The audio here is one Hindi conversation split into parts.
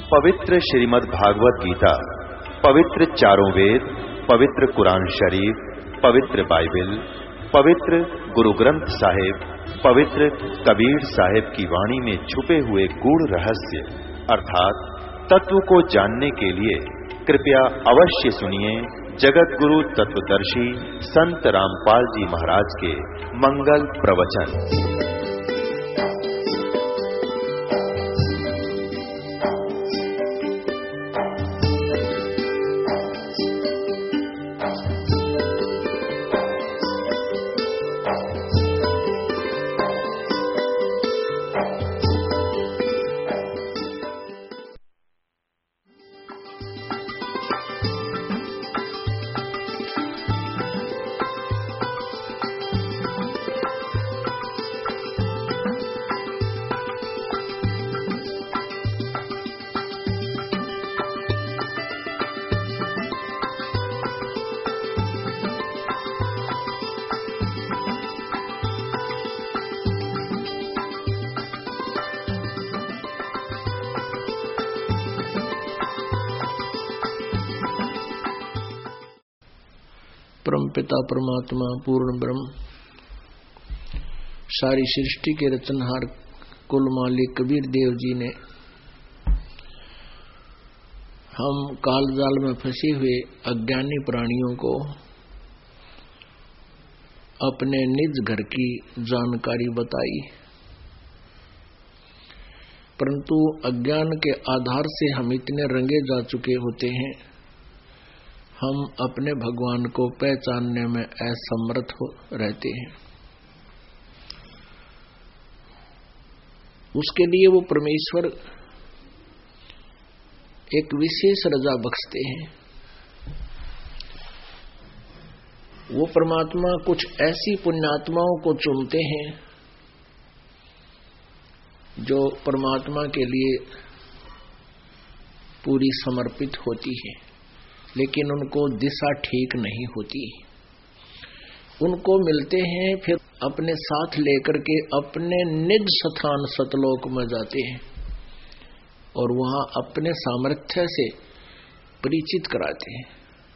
पवित्र श्रीमद् भागवत गीता, पवित्र चारों वेद, पवित्र कुरान शरीफ, पवित्र बाइबल, पवित्र गुरु ग्रंथ साहिब, पवित्र कबीर साहिब की वाणी में छुपे हुए गूढ़ रहस्य अर्थात तत्व को जानने के लिए कृपया अवश्य सुनिए जगत गुरु तत्वदर्शी संत रामपाल जी महाराज के मंगल प्रवचन। परमपिता परमात्मा पूर्ण ब्रह्म सारी सृष्टि के रचनहार कुल मालिक कबीर देव जी ने हम कालजाल में फंसे हुए अज्ञानी प्राणियों को अपने निज घर की जानकारी बताई, परंतु अज्ञान के आधार से हम इतने रंगे जा चुके होते हैं, हम अपने भगवान को पहचानने में असमर्थ रहते हैं। उसके लिए वो परमेश्वर एक विशेष रजा बख्शते हैं। वो परमात्मा कुछ ऐसी पुण्यात्माओं को चुनते हैं जो परमात्मा के लिए पूरी समर्पित होती है, लेकिन उनको दिशा ठीक नहीं होती। उनको मिलते हैं, फिर अपने साथ लेकर के अपने निज स्थान सतलोक में जाते हैं और वहां अपने सामर्थ्य से परिचित कराते हैं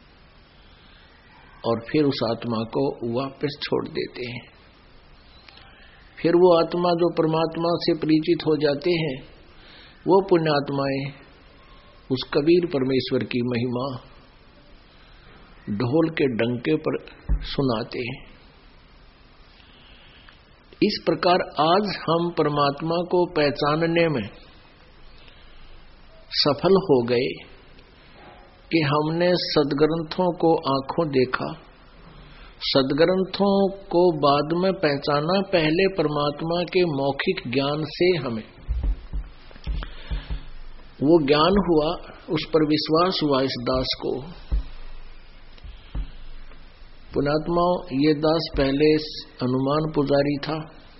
और फिर उस आत्मा को वापस छोड़ देते हैं। फिर वो आत्मा जो परमात्मा से परिचित हो जाते हैं, वो पुण्यात्माएं उस कबीर परमेश्वर की महिमा ढोल के डंके पर सुनाते हैं। इस प्रकार आज हम परमात्मा को पहचानने में सफल हो गए कि हमने सदग्रंथों को आंखों देखा, सदग्रंथों को बाद में पहचाना। पहले परमात्मा के मौखिक ज्ञान से हमें वो ज्ञान हुआ, उस पर विश्वास हुआ इस दास को। पुण्यात्माओं, ये दास पहले हनुमान पुजारी था।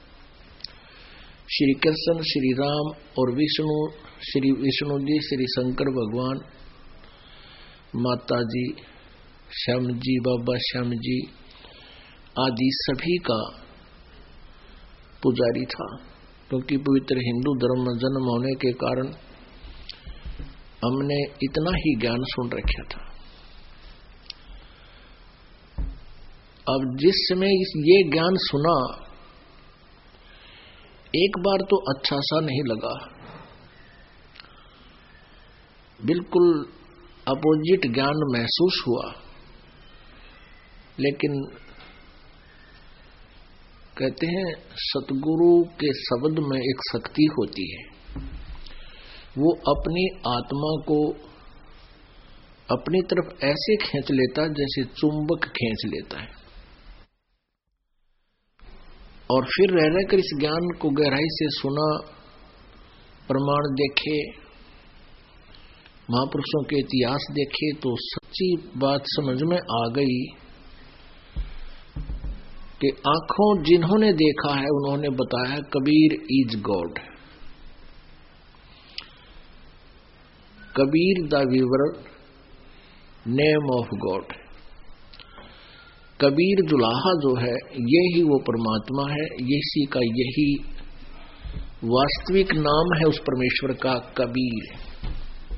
श्री कृष्ण, श्री राम और विष्णु, श्री विष्णु जी, श्री शंकर भगवान, माता जी, श्याम जी, बाबा श्याम जी आदि सभी का पुजारी था, क्योंकि पवित्र हिंदू धर्म में जन्म होने के कारण हमने इतना ही ज्ञान सुन रखा था। अब जिस समय ये ज्ञान सुना, एक बार तो अच्छा सा नहीं लगा, बिल्कुल अपोजिट ज्ञान महसूस हुआ। लेकिन कहते हैं सतगुरु के शब्द में एक शक्ति होती है, वो अपनी आत्मा को अपनी तरफ ऐसे खींच लेता है जैसे चुंबक खींच लेता है। और फिर रह रहकर इस ज्ञान को गहराई से सुना, प्रमाण देखे, महापुरुषों के इतिहास देखे, तो सच्ची बात समझ में आ गई कि आंखों जिन्होंने देखा है उन्होंने बताया Kabir is God. Kabir the weaver name of God. Kabir जुलाहा जो है, यही वो परमात्मा है, इसी का यही वास्तविक नाम है उस परमेश्वर का कबीर।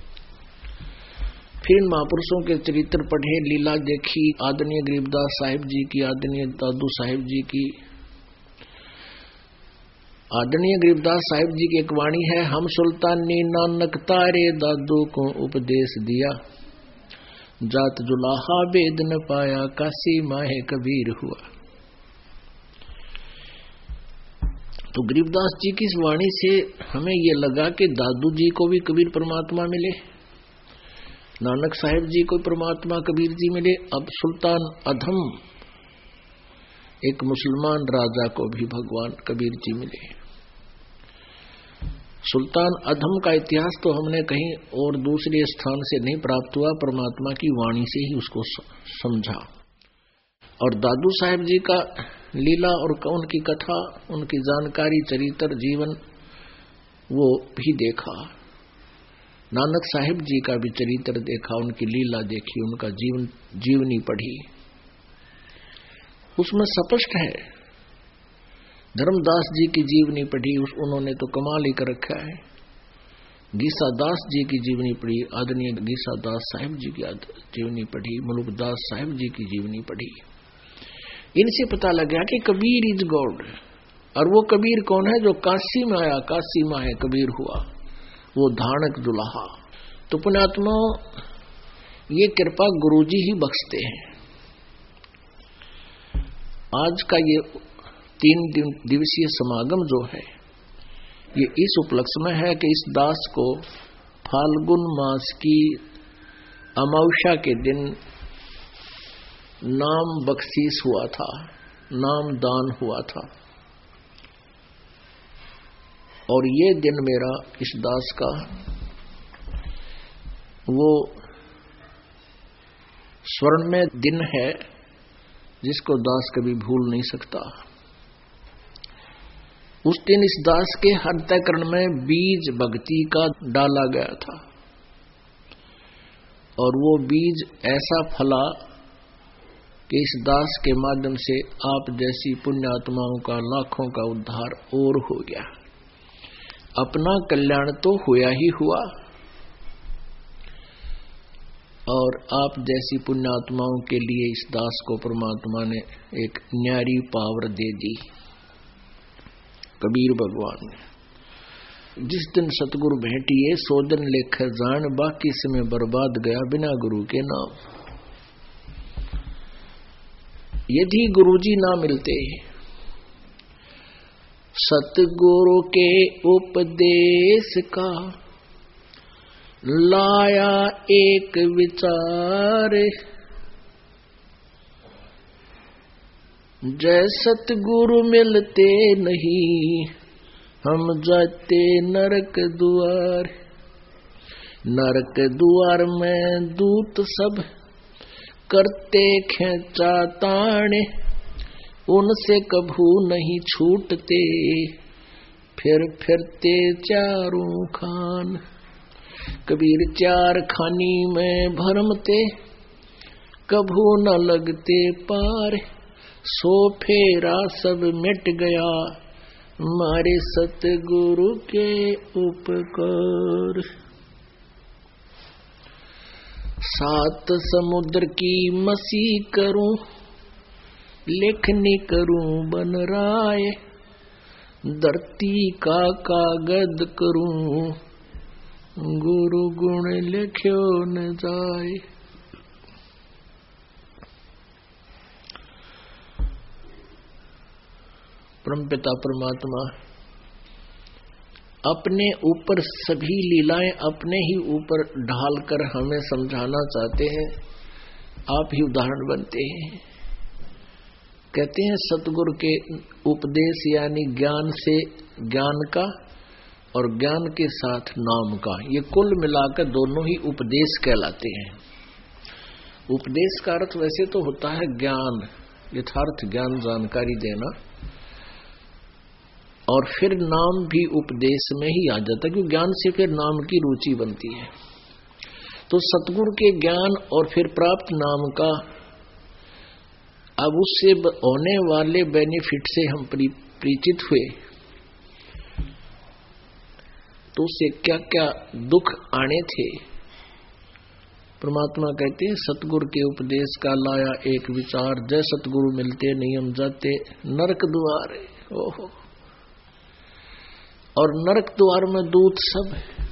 फिर इन महापुरुषों के चरित्र पढ़े, लीला देखी, आदरणीय गरीबदास साहिब जी की, आदरणीय दादू साहिब जी की। आदरणीय गरीबदास साहिब जी की एक वाणी है, हम सुल्तानी नानक तारे दादू को उपदेश दिया, जात जुलाहा वेद न पाया, काशी माहे कबीर हुआ। तो गरीबदास जी की इस वाणी से हमें ये लगा कि दादू जी को भी कबीर परमात्मा मिले, नानक साहिब जी को परमात्मा कबीर जी मिले। अब सुल्तान अधम एक मुसलमान राजा को भी भगवान कबीर जी मिले। सुल्तान अधम का इतिहास तो हमने कहीं और दूसरे स्थान से नहीं प्राप्त हुआ, परमात्मा की वाणी से ही उसको समझा। और दादू साहिब जी का लीला और उनकी कथा, उनकी जानकारी, चरित्र, जीवन वो भी देखा। नानक साहिब जी का भी चरित्र देखा, उनकी लीला देखी, उनका जीवनी पढ़ी। उसमें स्पष्ट है। धर्मदास जी की जीवनी पढ़ी, उन्होंने तो कमाल ही कर रखा है। गीसा दास जी की जीवनी पढ़ी, आदरणीय गीसा दास साहिब जी की जीवनी पढ़ी, मुलुकदास साहिब जी की जीवनी पढ़ी। इनसे पता लगा कि कबीर इज गॉड। और वो कबीर कौन है? जो काशी में आया, काशी माहे कबीर हुआ, वो धानक दुल्हा। तो पुण्यात्मा, ये कृपा गुरुजी ही बख्शते हैं। आज का ये 3 दिवसीय समागम जो है, ये इस उपलक्ष्य में है कि इस दास को फाल्गुन मास की अमावस्या के दिन नाम बख्शीश हुआ था, नाम दान हुआ था। और ये दिन मेरा इस दास का वो स्वर्णमय दिन है जिसको दास कभी भूल नहीं सकता। उस दिन इस दास के अंतःकरण में बीज भक्ति का डाला गया था और वो बीज ऐसा फला कि इस दास के माध्यम से आप जैसी पुण्यात्माओं का लाखों का उद्धार और हो गया। अपना कल्याण तो हुआ ही हुआ और आप जैसी पुण्यात्माओं के लिए इस दास को परमात्मा ने एक न्यारी पावर दे दी, कबीर भगवान ने। जिस दिन सतगुरु भेंटिए, सो दिन लेख जान, बाकी समय बर्बाद गया बिना गुरु के नाम। यदि गुरुजी ना मिलते, सतगुरु के उपदेश का लाया एक विचार, जय सतगुरु मिलते नहीं हम जाते नरक द्वार। नरक द्वार में दूत सब करते खेचा ताने, उनसे कभू नहीं छूटते, फिर फिरते चारों खान। कबीर चार खानी में भरमते, कभू न लगते पार। सो फेरा सब मिट गया, मारे सतगुरु के उपकार। 7 समुद्र की मसी करूं, लेखनी करूं बन राय। धरती का कागज करूं, गुरु गुण लिख्यो न जाए। परमपिता परमात्मा अपने ऊपर सभी लीलाएं अपने ही ऊपर ढालकर हमें समझाना चाहते हैं। आप ही उदाहरण बनते हैं। कहते हैं सतगुरु के उपदेश यानी ज्ञान से ज्ञान का और ज्ञान के साथ नाम का, ये कुल मिलाकर दोनों ही उपदेश कहलाते हैं। उपदेश का अर्थ वैसे तो होता है ज्ञान, यथार्थ ज्ञान, जानकारी देना, और फिर नाम भी उपदेश में ही आ जाता है, क्योंकि ज्ञान से फिर नाम की रुचि बनती है। तो सतगुरु के ज्ञान और फिर प्राप्त नाम का, अब उससे होने वाले बेनिफिट से हम परिचित हुए तो उससे क्या क्या दुख आने थे, परमात्मा कहते हैं सतगुरु के उपदेश का लाया एक विचार, जय सतगुरु मिलते नियम जाते नरक द्वार। ओहो, और नरक द्वार में दूत सब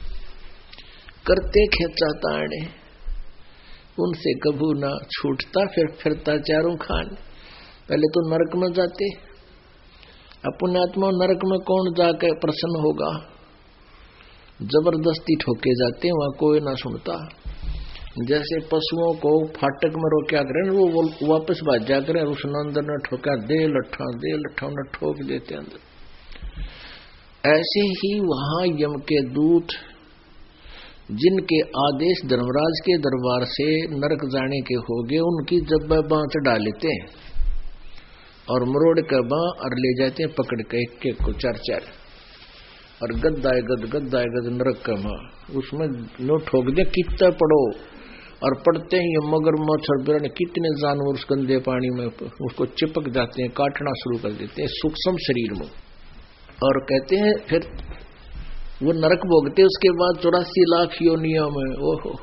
करते खेचा ताड़े, उनसे कभू ना छूटता फिर फिरता चारों खान। पहले तो नरक में जाते, अपने आत्मा नरक में कौन जाकर प्रसन्न होगा, जबरदस्ती ठोके जाते, वहां कोई ना सुनता। जैसे पशुओं को फाटक में रोक्या करें, वो वापस भाग जा करें, उस अंदर न ठोका, दे लट्ठा न ठोक देते अंदर। ऐसे ही वहां यम के दूत जिनके आदेश धर्मराज के दरबार से नरक जाने के हो गए, उनकी जब बाँच डालते हैं और मरोड़ कर बाँ और ले जाते हैं पकड़ के एक को चार चार, और गद्दाए गद नरक का माँ उसमें नो ठोक दे, कितना पड़ो। और पड़ते ही मगरमच्छ और बिरण कितने जानवर उस गंदे पानी में उसको चिपक जाते हैं, काटना शुरू कर देते हैं सूक्ष्म शरीर में। और कहते हैं फिर वो नरक भोगते, उसके बाद 84 लाख योनियों में ओहो,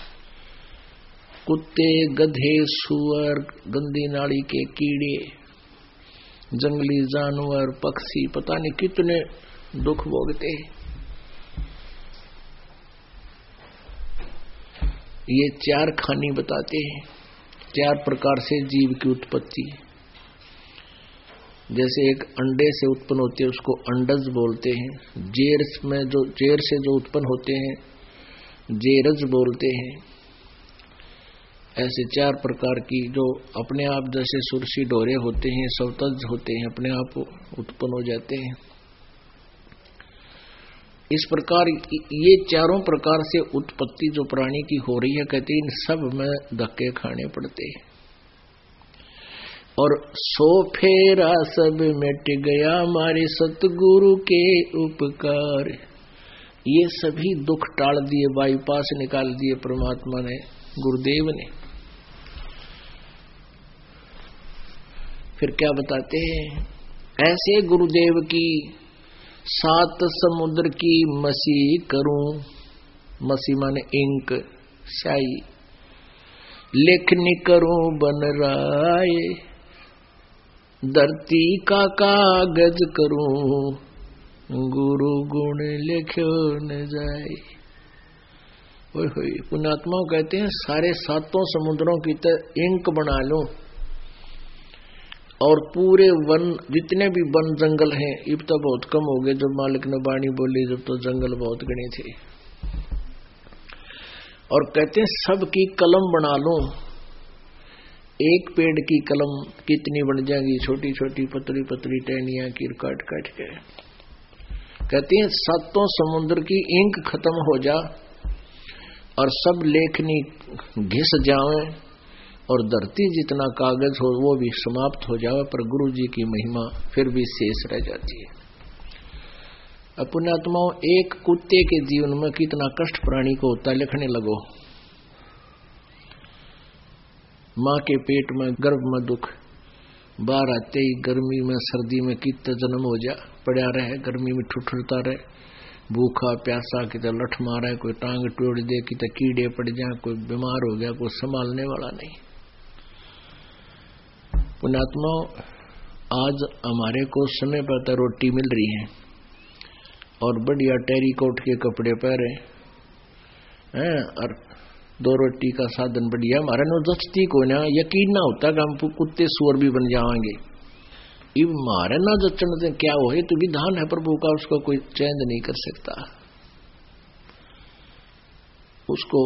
कुत्ते गधे सुअर गंदी नाड़ी के कीड़े जंगली जानवर पक्षी पता नहीं कितने दुख भोगते। ये चार खानी बताते हैं, चार प्रकार से जीव की उत्पत्ति। जैसे एक अंडे से उत्पन्न होते हैं उसको अंडज बोलते हैं, जेर से जो उत्पन्न होते हैं जेरज बोलते हैं। ऐसे चार प्रकार की जो अपने आप जैसे सुरसी डोरे होते हैं, सवतज होते हैं, अपने आप उत्पन्न हो जाते हैं। इस प्रकार ये चारों प्रकार से उत्पत्ति जो प्राणी की हो रही है, कहते हैं इन सब में धक्के खाने पड़ते हैं। और सो फेरा सब मिट गया हमारे सतगुरु के उपकार, ये सभी दुख टाल दिए, बाईपास निकाल दिए परमात्मा ने, गुरुदेव ने। फिर क्या बताते हैं, ऐसे गुरुदेव की 7 समुद्र की मसी करूं, मसी माने इंक स्याही, लेखनी करूं बन राय, धरती का कागज करूं, गुरु गुण लिखो न जाए। ओए होए, पुण्यात्मा कहते हैं सारे 7 समुद्रों की तरह इंक बना लूं, और पूरे वन जितने भी वन जंगल हैं, अब तो बहुत कम हो गए, जब मालिक ने बाणी बोली जब तो जंगल बहुत गणे थे। और कहते हैं सबकी कलम बना लूं, एक पेड़ की कलम कितनी बन जाएगी, छोटी छोटी पतली पतली टहनियां की काट काट के। कहते हैं 7 समुद्र की इंक खत्म हो जा और सब लेखनी घिस जाए और धरती जितना कागज हो वो भी समाप्त हो जाए, पर गुरु जी की महिमा फिर भी शेष रह जाती है। अपने आत्माओं, एक कुत्ते के जीवन में कितना कष्ट प्राणी को होता है, लिखने लगो। माँ के पेट में गर्भ में दुख, बाहर आते ही गर्मी में सर्दी में कितने जन्म हो जा, पड़ा रहे गर्मी में ठुठुरता रहे, भूखा प्यासा, कितने लठ मारा है, कोई टांग टोड़ दे, कितने कीड़े पड़ जाए, कोई बीमार हो गया, कोई संभालने वाला नहीं। पुण्यात्मा, आज हमारे को समय पर तो रोटी मिल रही है और बढ़िया टेरिकोट के कपड़े पहने हैं और 2 रोटी का साधन बढ़िया, हमारे नो जचती को ना यकीन ना होता कि हम कुत्ते सुअर भी बन जाएंगे। इब मारे ना जचन से क्या हो, तो विधान है प्रभु का, उसको कोई चेंज नहीं कर सकता। उसको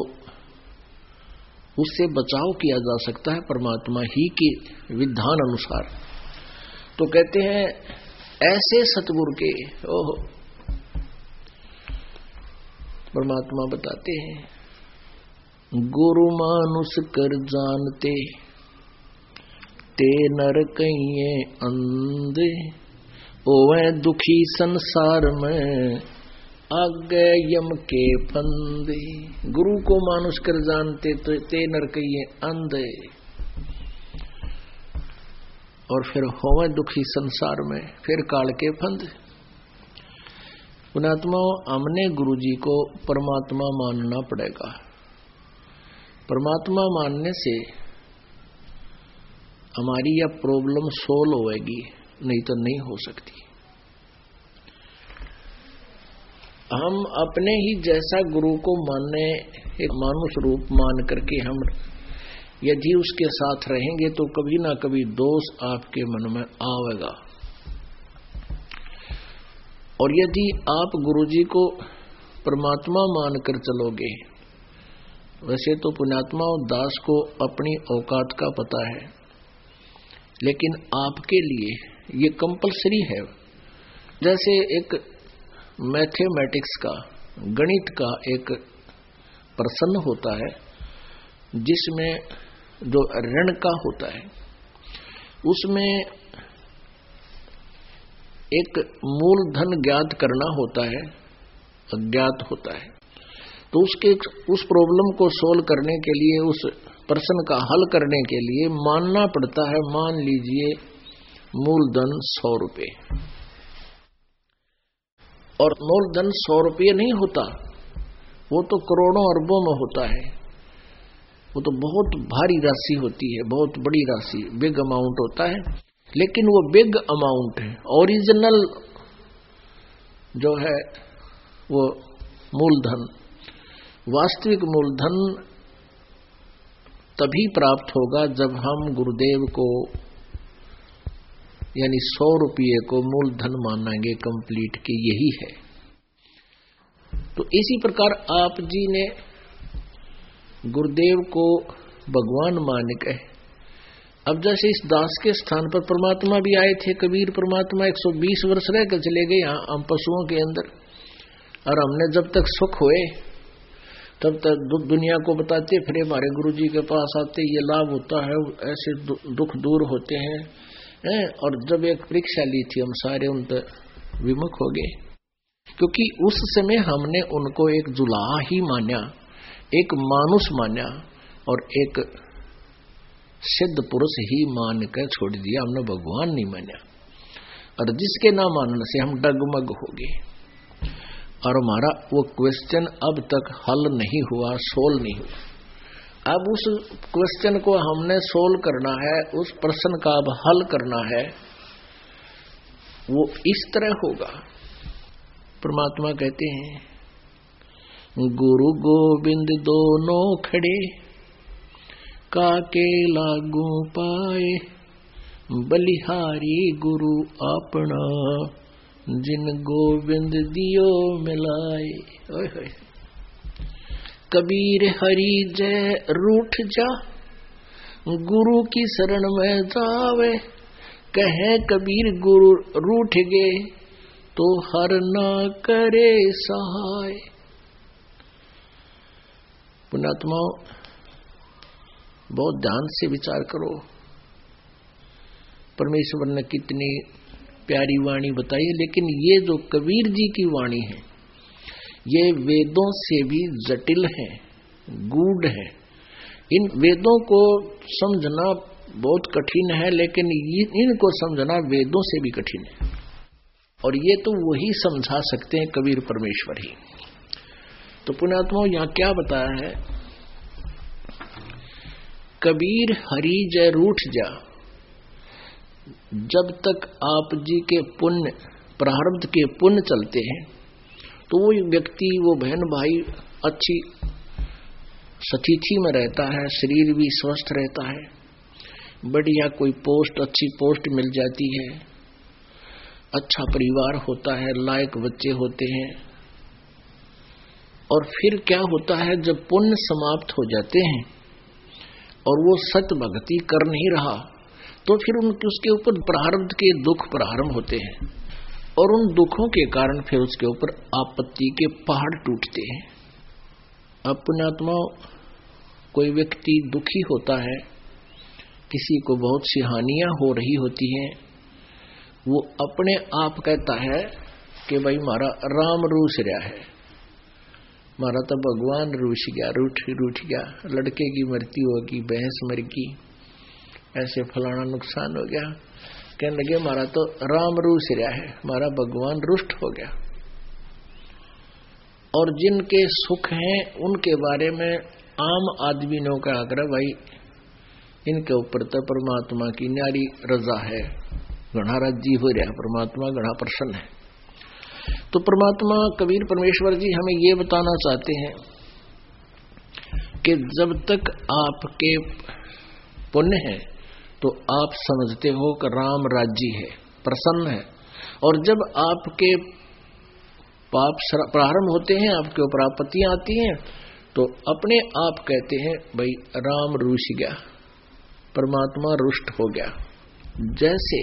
उससे बचाव किया जा सकता है परमात्मा ही के विधान अनुसार। तो कहते हैं ऐसे सतगुरु के, ओहो, परमात्मा बताते हैं, गुरु मानुष कर जानते ते नर कहिए अंधे, ओवे दुखी संसार में आगे यम के फंदे। गुरु को मानुष कर जानते तो ते नर कहिए अंधे, और फिर होवे दुखी संसार में, फिर काल के फंद। पुण्यात्मा, हमने गुरु जी को परमात्मा मानना पड़ेगा। परमात्मा मानने से हमारी यह प्रॉब्लम सोल्व होएगी, नहीं तो नहीं हो सकती। हम अपने ही जैसा गुरु को मानने, एक मानुष रूप मान करके हम यदि उसके साथ रहेंगे तो कभी ना कभी दोष आपके मन में आवेगा। और यदि आप गुरुजी को परमात्मा मानकर चलोगे, वैसे तो पुण्यात्मा और दास को अपनी औकात का पता है, लेकिन आपके लिए ये कंपलसरी है। जैसे एक मैथमेटिक्स का, गणित का एक प्रश्न होता है जिसमें जो ऋण का होता है, उसमें एक मूलधन ज्ञात करना होता है, अज्ञात होता है। तो उस प्रॉब्लम को सोल्व करने के लिए, उस प्रश्न का हल करने के लिए मानना पड़ता है, मान लीजिए मूलधन 100 रुपए। और मूलधन 100 रुपये नहीं होता, वो तो करोड़ों अरबों में होता है। वो तो बहुत भारी राशि होती है, बहुत बड़ी राशि, बिग अमाउंट होता है। लेकिन वो बिग अमाउंट है, ओरिजिनल जो है वो मूलधन, वास्तविक मूलधन तभी प्राप्त होगा जब हम गुरुदेव को यानी 100 रुपये को मूलधन मानेंगे कंप्लीट कि यही है। तो इसी प्रकार आप जी ने गुरुदेव को भगवान मान के, अब जैसे इस दास के स्थान पर परमात्मा भी आए थे, कबीर परमात्मा 120 वर्ष रह कर चले गए यहाँ हम पशुओं के अंदर, और हमने जब तक सुख हुए तब तक दुनिया को बताते फिर हमारे गुरु जी के पास आते, ये लाभ होता है, ऐसे दुख दूर होते हैं। और जब एक परीक्षा ली थी हम सारे उन पर विमुख हो गए, क्योंकि उस समय हमने उनको एक जुलाहा ही माना, एक मानुष माना और एक सिद्ध पुरुष ही मान कर छोड़ दिया, हमने भगवान नहीं माना। और जिसके ना मानने से हम डगमग हो गए, और हमारा वो क्वेश्चन अब तक हल नहीं हुआ, सोल्व नहीं हुआ। अब उस क्वेश्चन को हमने सोल्व करना है, उस प्रश्न का अब हल करना है। वो इस तरह होगा। परमात्मा कहते हैं गुरु गोविंद दोनों खड़े, काके लागू पाए, बलिहारी गुरु अपना, जिन गोविंद दियो मिलाए। ओए होए। कबीर हरि जय रूठ जा, गुरु की शरण में जावे, कहे कबीर गुरु रूठ गए, तो हर ना करे सहाय। पुण्यात्माओं, बहुत ध्यान से विचार करो, परमेश्वर ने कितनी प्यारी वाणी बताई। लेकिन ये जो कबीर जी की वाणी है, ये वेदों से भी जटिल है, गूढ़ है। इन वेदों को समझना बहुत कठिन है, लेकिन इनको समझना वेदों से भी कठिन है। और ये तो वही समझा सकते हैं, कबीर परमेश्वर ही। तो पुण्यात्माओं, यहाँ क्या बताया है, कबीर हरि जय रूठ जा। जब तक आप जी के पुण्य, प्रारब्ध के पुण्य चलते हैं, तो वो व्यक्ति, वो बहन भाई अच्छी स्थिति में रहता है, शरीर भी स्वस्थ रहता है, बढ़िया कोई पोस्ट, अच्छी पोस्ट मिल जाती है, अच्छा परिवार होता है, लायक बच्चे होते हैं। और फिर क्या होता है, जब पुण्य समाप्त हो जाते हैं और वो सत भक्ति कर नहीं रहा, तो फिर उसके ऊपर प्रारब्ध के दुख प्रारंभ होते हैं, और उन दुखों के कारण फिर उसके ऊपर आपत्ति के पहाड़ टूटते हैं। अब पुण्यात्माओं, कोई व्यक्ति दुखी होता है, किसी को बहुत सी हानियां हो रही होती हैं, वो अपने आप कहता है कि भाई मारा राम रूस रहा है, मारा तो भगवान रूस गया, रूठ गया, लड़के की मृत्यु होगी, भैंस मर गई, ऐसे फलाना नुकसान हो गया। कहने लगे मारा तो राम रूस रहा है, मारा भगवान रुष्ट हो गया। और जिनके सुख हैं उनके बारे में आम आदमियों का आग्रह, भाई इनके ऊपर तो परमात्मा की न्यारी रजा है, घना राजी हो रहा, परमात्मा घना प्रसन्न है। तो परमात्मा कबीर परमेश्वर जी हमें ये बताना चाहते हैं कि जब तक आपके पुण्य है तो आप समझते हो कि राम राजी है, प्रसन्न है, और जब आपके पाप प्रारंभ होते हैं, आपके ऊपर आपत्तियां आती हैं, तो अपने आप कहते हैं भाई राम रूठ गया, परमात्मा रुष्ट हो गया। जैसे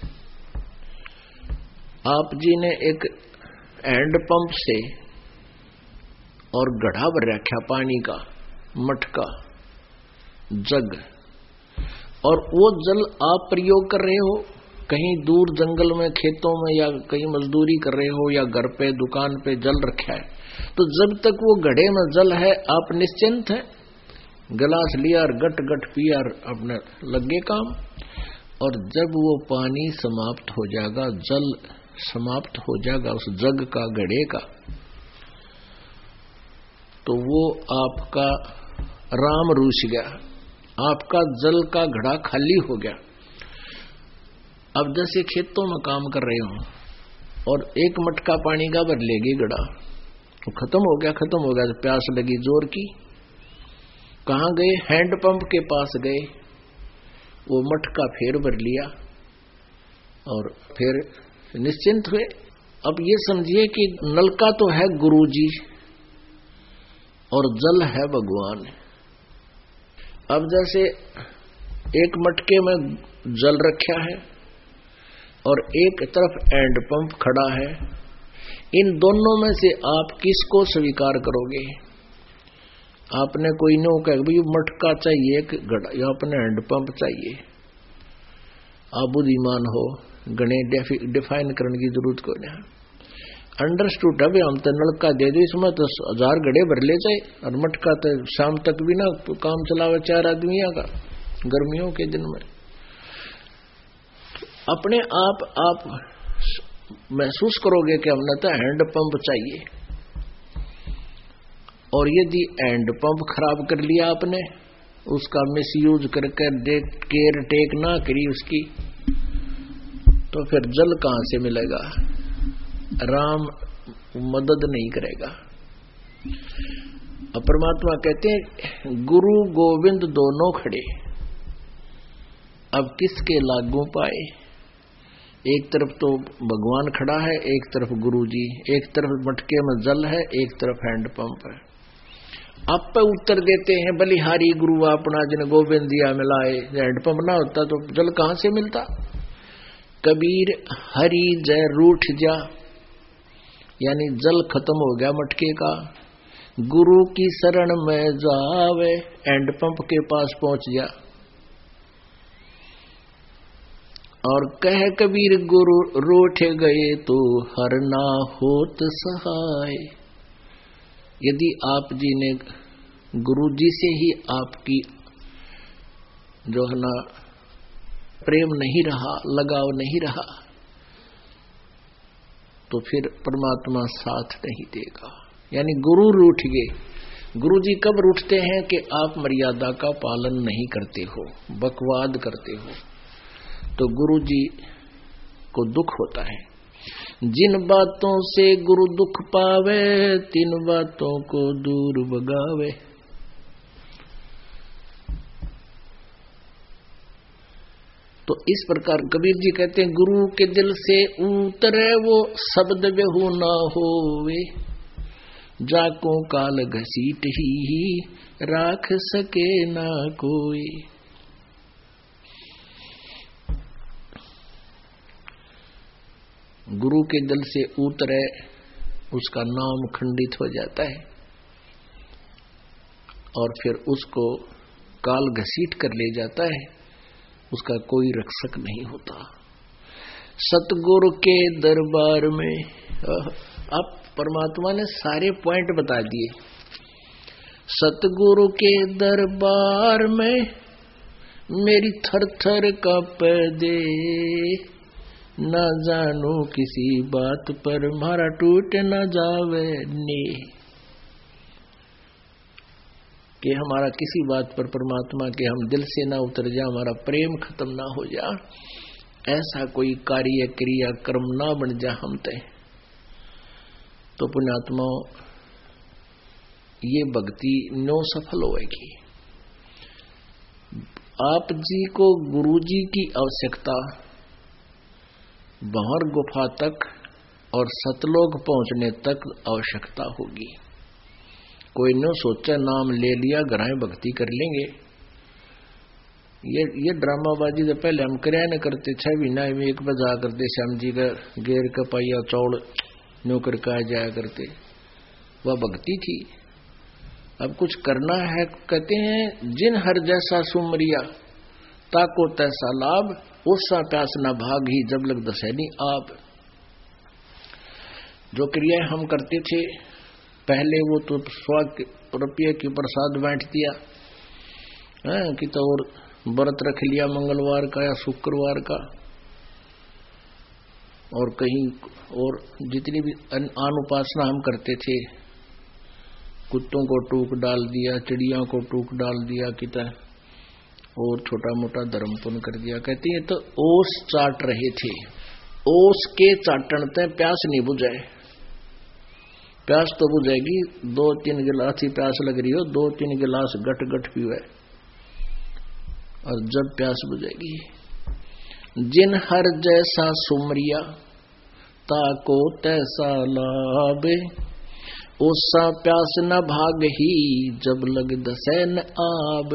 आप जी ने एक हैंड पंप से और गढ़ा भर रखा पानी का, मटका, जग, और वो जल आप प्रयोग कर रहे हो, कहीं दूर जंगल में, खेतों में, या कहीं मजदूरी कर रहे हो, या घर पे दुकान पे जल रखा है, तो जब तक वो घड़े में जल है आप निश्चिंत हैं, गिलास लिया और गट गट पिया और अपने लगे काम। और जब वो पानी समाप्त हो जाएगा, जल समाप्त हो जाएगा उस जग का, घड़े का, तो वो आपका राम रूठ गया, आपका जल का घड़ा खाली हो गया। अब जैसे खेतों में काम कर रहे हो और एक मटका पानी का भर लेगी घड़ा, तो खत्म हो गया, तो प्यास लगी जोर की, कहाँ गए, हैंड पंप के पास गए, वो मटका फेर भर लिया और फिर निश्चिंत हुए। अब ये समझिए कि नलका तो है गुरुजी और जल है भगवान। अब जैसे एक मटके में जल रखा है और एक तरफ हैंड पंप खड़ा है, इन दोनों में से आप किसको स्वीकार करोगे? आपने कोई नो कह भाई मटका चाहिए कि घड़ा, या अपने हैंड पंप चाहिए, आप बुद्धिमान हो, गणे डिफाइन करने की जरूरत को नहीं। अंडरस्टूड है, हम तो नलका दे दो, इसमें तो 1000 घड़े भर ले जाए, और मटका तो शाम तक भी ना काम चलावे 4 आदमियों का गर्मियों के दिन में। अपने आप महसूस करोगे कि हमने तो हैंड पंप चाहिए, और यदि हैंड पंप खराब कर लिया आपने, उसका मिसयूज करके केयर टेक ना करी उसकी, तो फिर जल कहां से मिलेगा? राम मदद नहीं करेगा। अब परमात्मा कहते हैं गुरु गोविंद दोनों खड़े, अब किसके लागू पाए? एक तरफ तो भगवान खड़ा है, एक तरफ गुरु जी, एक तरफ मटके में जल है, एक तरफ हैंड पंप है। आप पे उत्तर देते हैं बलिहारी गुरु अपना जिन गोविंद दिया मिलाए। हैंड पंप ना होता तो जल कहां से मिलता? कबीर हरि जय रूठ जा, यानी जल खत्म हो गया मटके का, गुरु की शरण में जावे, हैंड पंप के पास पहुंच जा। और कह कबीर गुरु रूठ गए तो हर ना होत सहाय। यदि आप जी ने गुरु जी से ही आपकी जो है ना प्रेम नहीं रहा, लगाव नहीं रहा, तो फिर परमात्मा साथ नहीं देगा। यानी गुरु रूठ गए। गुरु जी कब रूठते हैं? कि आप मर्यादा का पालन नहीं करते हो, बकवाद करते हो, तो गुरु जी को दुख होता है। जिन बातों से गुरु दुख पावे, तिन बातों को दूर भगावे। तो इस प्रकार कबीर जी कहते हैं गुरु के दिल से उतरे वो शब्द बेहू ना होवे, जाको काल घसीट ही राख सके ना कोई। गुरु के दिल से उतरे उसका नाम खंडित हो जाता है और फिर उसको काल घसीट कर ले जाता है, उसका कोई रक्षक नहीं होता। सतगुरु के दरबार में, अब परमात्मा ने सारे पॉइंट बता दिए। सतगुरु के दरबार में मेरी थर थर कांपे दे, न जानू किसी बात पर मारा टूट न जावे ने। कि हमारा किसी बात पर परमात्मा के हम दिल से ना उतर जा, हमारा प्रेम खत्म ना हो जा, ऐसा कोई कार्य क्रिया कर्म ना बन जा हम तय। तो पुण्यात्माओं, ये भक्ति न्यों सफल होएगी। आप जी को गुरु जी की आवश्यकता बाहर गुफा तक और सतलोक पहुंचने तक आवश्यकता होगी। कोई न सोचा नाम ले लिया घराएं भक्ति कर लेंगे। ये ड्रामाबाजी तो पहले हम कराया न करते, 6 महीना में एक बजा करते, श्याम जी का गेर का पाइया चौड़ न्यू करके जाया करते, वह भक्ति थी। अब कुछ करना है, कहते हैं जिन हर जैसा सुमरिया ताको तैसा लाभ, उससा प्यास न भाग ही जब लग दसैनी आप। जो क्रियाएं हम करते थे पहले, वो तो 100 रुपये की प्रसाद बांट दिया कि तो और व्रत रख लिया मंगलवार का या शुक्रवार का, और कहीं और जितनी भी अनुपासना हम करते थे, कुत्तों को टूक डाल दिया, चिड़िया को टूक डाल दिया, किता और छोटा मोटा धर्म पुण्य कर दिया। कहते हैं तो ओस चाट रहे थे, ओस के चाटन ते प्यास नहीं बुझाए। प्यास तो बुझेगी, 2-3 गिलास ही प्यास लग रही हो, 2-3 गिलास गट गट पीवे, और जब प्यास बुझेगी। जिन हर जैसा सुमरिया ताको तैसा लाभ, उससा प्यास न भाग ही जब लग दसैन आब।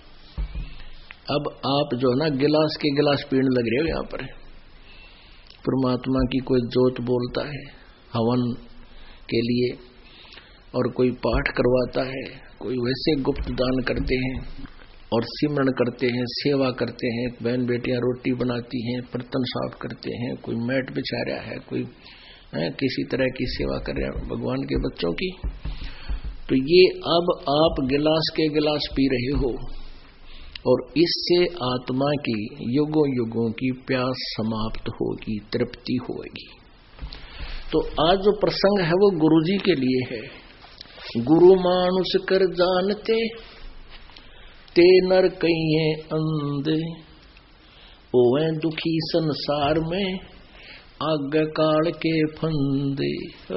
अब आप जो ना गिलास के गिलास पीने लग रहे हो यहाँ पर, परमात्मा की कोई जोत बोलता है हवन के लिए, और कोई पाठ करवाता है, कोई वैसे गुप्त दान करते हैं और सिमरन करते हैं, सेवा करते हैं, बहन बेटियां रोटी बनाती हैं, बर्तन साफ करते हैं, कोई मैट बिछा रहा है, कोई किसी तरह की सेवा कर रहे हैं भगवान के बच्चों की। तो ये अब आप गिलास के गिलास पी रहे हो, और इससे आत्मा की युगों युगों की प्यास समाप्त होगी, तृप्ति होगी। तो आज जो प्रसंग है वो गुरु जी के लिए है। गुरु मानुष कर जानते ते नर कहिए अंधे, ओए दुखी संसार में आज्ञा काल के फंदे।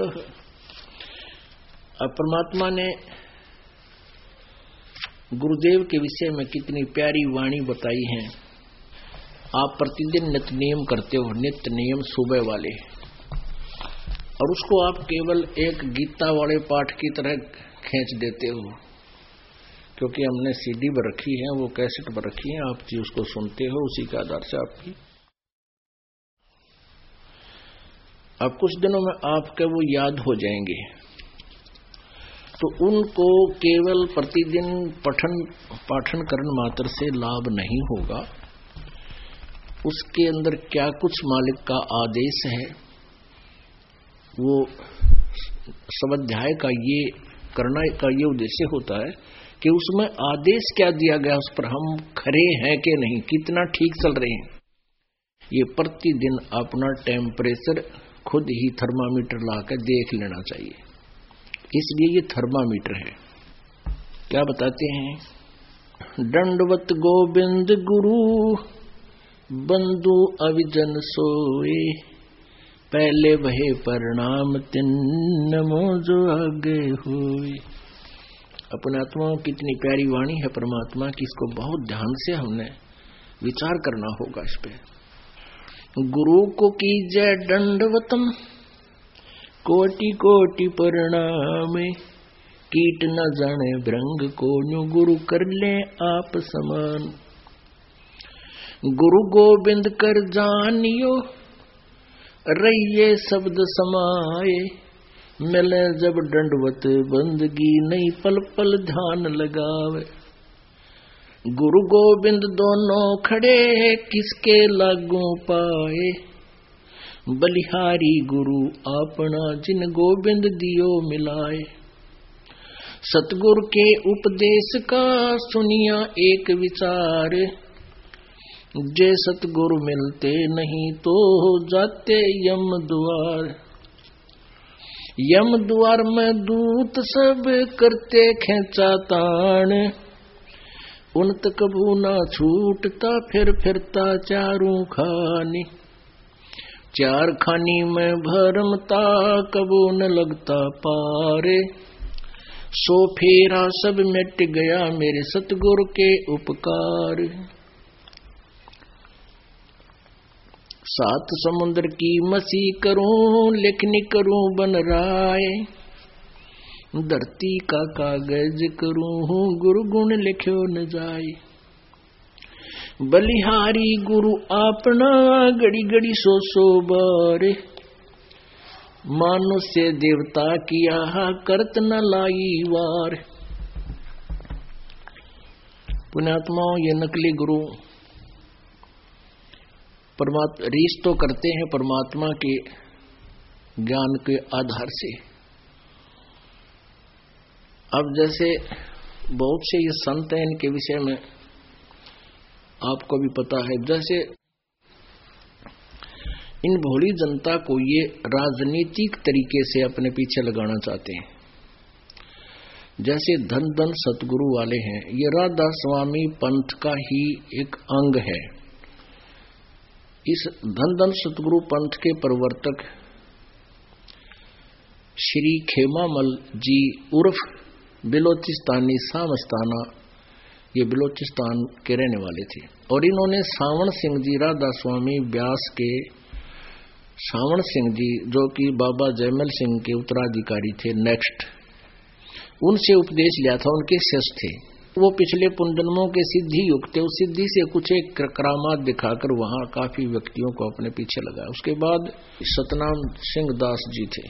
अब परमात्मा ने गुरुदेव के विषय में कितनी प्यारी वाणी बताई है। आप प्रतिदिन नित्य नियम करते हो, नित्य नियम सुबह वाले, और उसको आप केवल एक गीता वाले पाठ की तरह खींच देते हो, क्योंकि हमने सीडी पर रखी है, वो कैसेट पर रखी है, आप जी उसको सुनते हो, उसी के आधार से आपकी। अब कुछ दिनों में आपके वो याद हो जाएंगे, तो उनको केवल प्रतिदिन पाठन करण मात्र से लाभ नहीं होगा। उसके अंदर क्या कुछ मालिक का आदेश है, वो स्वाध्याय का ये करना का ये उद्देश्य होता है कि उसमें आदेश क्या दिया गया, उस पर हम खरे हैं कि नहीं, कितना ठीक चल रहे हैं। ये प्रतिदिन अपना टेम्परेचर खुद ही थर्मामीटर लाकर देख लेना चाहिए। इसलिए ये थर्मामीटर है। क्या बताते हैं? दंडवत गोविंद गुरु बंधु अविजन सोए, पहले वहे प्रणाम तिन नमो जो आगे हुए। अपने आत्माओं कितनी प्यारी वाणी है परमात्मा की, इसको बहुत ध्यान से हमने विचार करना होगा इस पे। गुरु को कीजय दंडवतम कोटि कोटि प्रणाम, कीट न जाने भृंग को न्यू गुरु कर ले आप समान। गुरु गोविंद कर जानियो रहिए शब्द समाये, मिले जब दंडवत बंदगी नहीं पल पल ध्यान लगावे। गुरु गोविंद दोनों खड़े किसके लागू पाए, बलिहारी गुरु अपना जिन गोविंद दियो मिलाए। सतगुरु के उपदेश का सुनिया एक विचार, जे सतगुरु मिलते नहीं तो जाते यम द्वार। यम द्वार में दूत सब करते खेचा तान, उनत कबू ना छूटता फिर फिरता चारों खानी, चार खानी में भरमता कबू न लगता पारे, सो फेरा सब मिट गया मेरे सतगुरु के उपकार। सात समुद्र की मसी करूं लिखनी करूं बन राय, धरती का कागज करूं गुरु गुण लिखो न जाए, बलिहारी गुरु अपना गड़ी गड़ी सो बारे, मानुष्य देवता किया करत न लाई वार। पुण्यात्माओं, ये नकली गुरु परमात्मा रीस तो करते हैं परमात्मा के ज्ञान के आधार से। अब जैसे बहुत से ये संत हैं, इनके विषय में आपको भी पता है, जैसे इन भोली जनता को ये राजनीतिक तरीके से अपने पीछे लगाना चाहते हैं। जैसे धन धन सतगुरु वाले हैं, ये राधा स्वामी पंथ का ही एक अंग है। इस धन धन सतगुरु पंथ के प्रवर्तक श्री खेमामल जी उर्फ बिलोचिस्तानी सामस्ताना, ये बिलोचिस्तान के रहने वाले थे, और इन्होंने सावण सिंह जी, राधा स्वामी व्यास के सावण सिंह जी, जो कि बाबा जयमल सिंह के उत्तराधिकारी थे नेक्स्ट, उनसे उपदेश लिया था, उनके शिष्य थे। वो पिछले पुनर्जन्मों के सिद्धि युक्त थे, उस सिद्धि से कुछ एक करामात दिखाकर वहां काफी व्यक्तियों को अपने पीछे लगाया। उसके बाद सतनाम सिंह दास जी थे,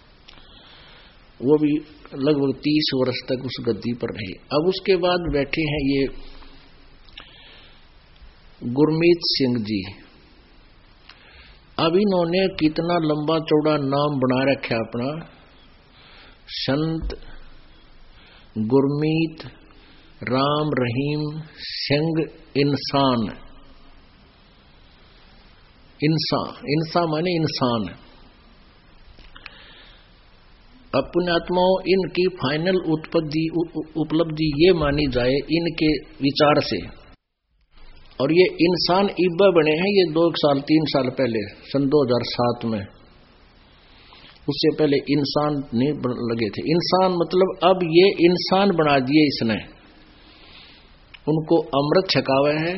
वो भी लगभग 30 वर्ष तक उस गद्दी पर रहे। अब उसके बाद बैठे हैं ये गुरमीत सिंह जी। अब इन्होंने कितना लंबा चौड़ा नाम बना रखा अपना, संत गुरमीत राम रहीम सिंह इंसान। इंसान माने इंसान। अब पुण्यात्माओं, इनकी फाइनल उपलब्धि ये मानी जाए इनके विचार से, और ये इंसान इब्बा बने हैं ये 2 साल 3 साल पहले, सन 2007 में। उससे पहले इंसान नहीं लगे थे। इंसान मतलब अब ये इंसान बना दिए इसने। उनको अमृत छकावा है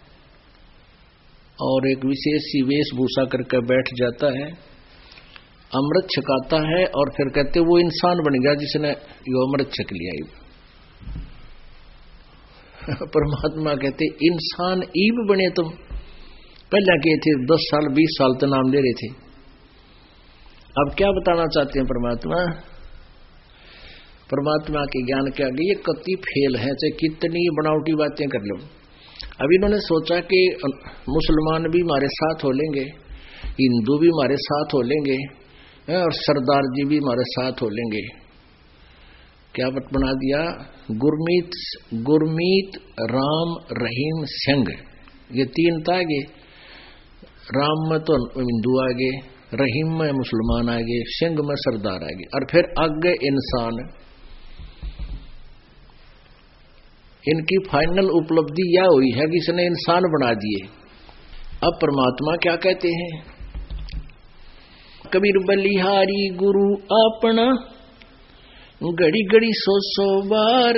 और एक विशेष सी वेशभूषा करके बैठ जाता है, अमृत छकाता है और फिर कहते वो इंसान बन गया जिसने यो अमृत छक लिया। परमात्मा कहते इंसान ईब बने तुम, पहले कहे थे 10 साल 20 साल तो नाम ले रहे थे। अब क्या बताना चाहते हैं परमात्मा? परमात्मा के ज्ञान के आगे ये कति फेल है, चाहे कितनी बनावटी बातें कर लो। अब इन्होंने सोचा कि मुसलमान भी हमारे साथ हो लेंगे, हिंदू भी हमारे साथ हो लेंगे और सरदार जी भी हमारे साथ हो लेंगे। क्या बना दिया? गुरमीत राम रहीम सिंह, ये 3 था आगे। राम में तो हिंदू आगे, रहीम में मुसलमान आगे, सिंह में सरदार आगे, और फिर आगे इंसान। इनकी फाइनल उपलब्धि यह हुई है कि इसने इंसान बना दिए। अब परमात्मा क्या कहते हैं? कबीर बलिहारी गुरु अपना घड़ी घड़ी सो बार,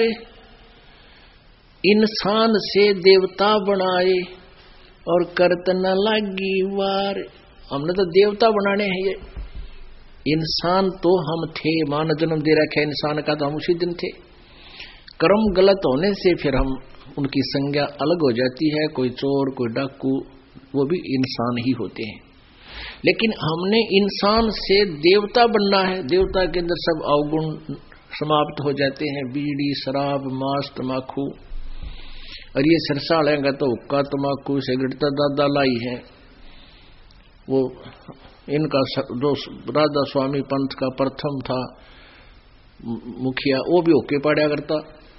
इंसान से देवता बनाए और करत न लागी वार। हमने तो देवता बनाने हैं, ये इंसान तो हम थे, मानव जन्म दे रखा है इंसान का, तो हम उसी दिन थे। कर्म गलत होने से फिर हम उनकी संज्ञा अलग हो जाती है, कोई चोर कोई डाकू, वो भी इंसान ही होते हैं। लेकिन हमने इंसान से देवता बनना है। देवता के अंदर सब अवगुण समाप्त हो जाते हैं, बीड़ी शराब मांस तमाकू, और ये सरसालेंगा तो हुक्का तमाकू सिगरेट तो दादा लाई है। वो इनका जो राधा स्वामी पंथ का प्रथम था मुखिया, वो भी होके पड़ा करता,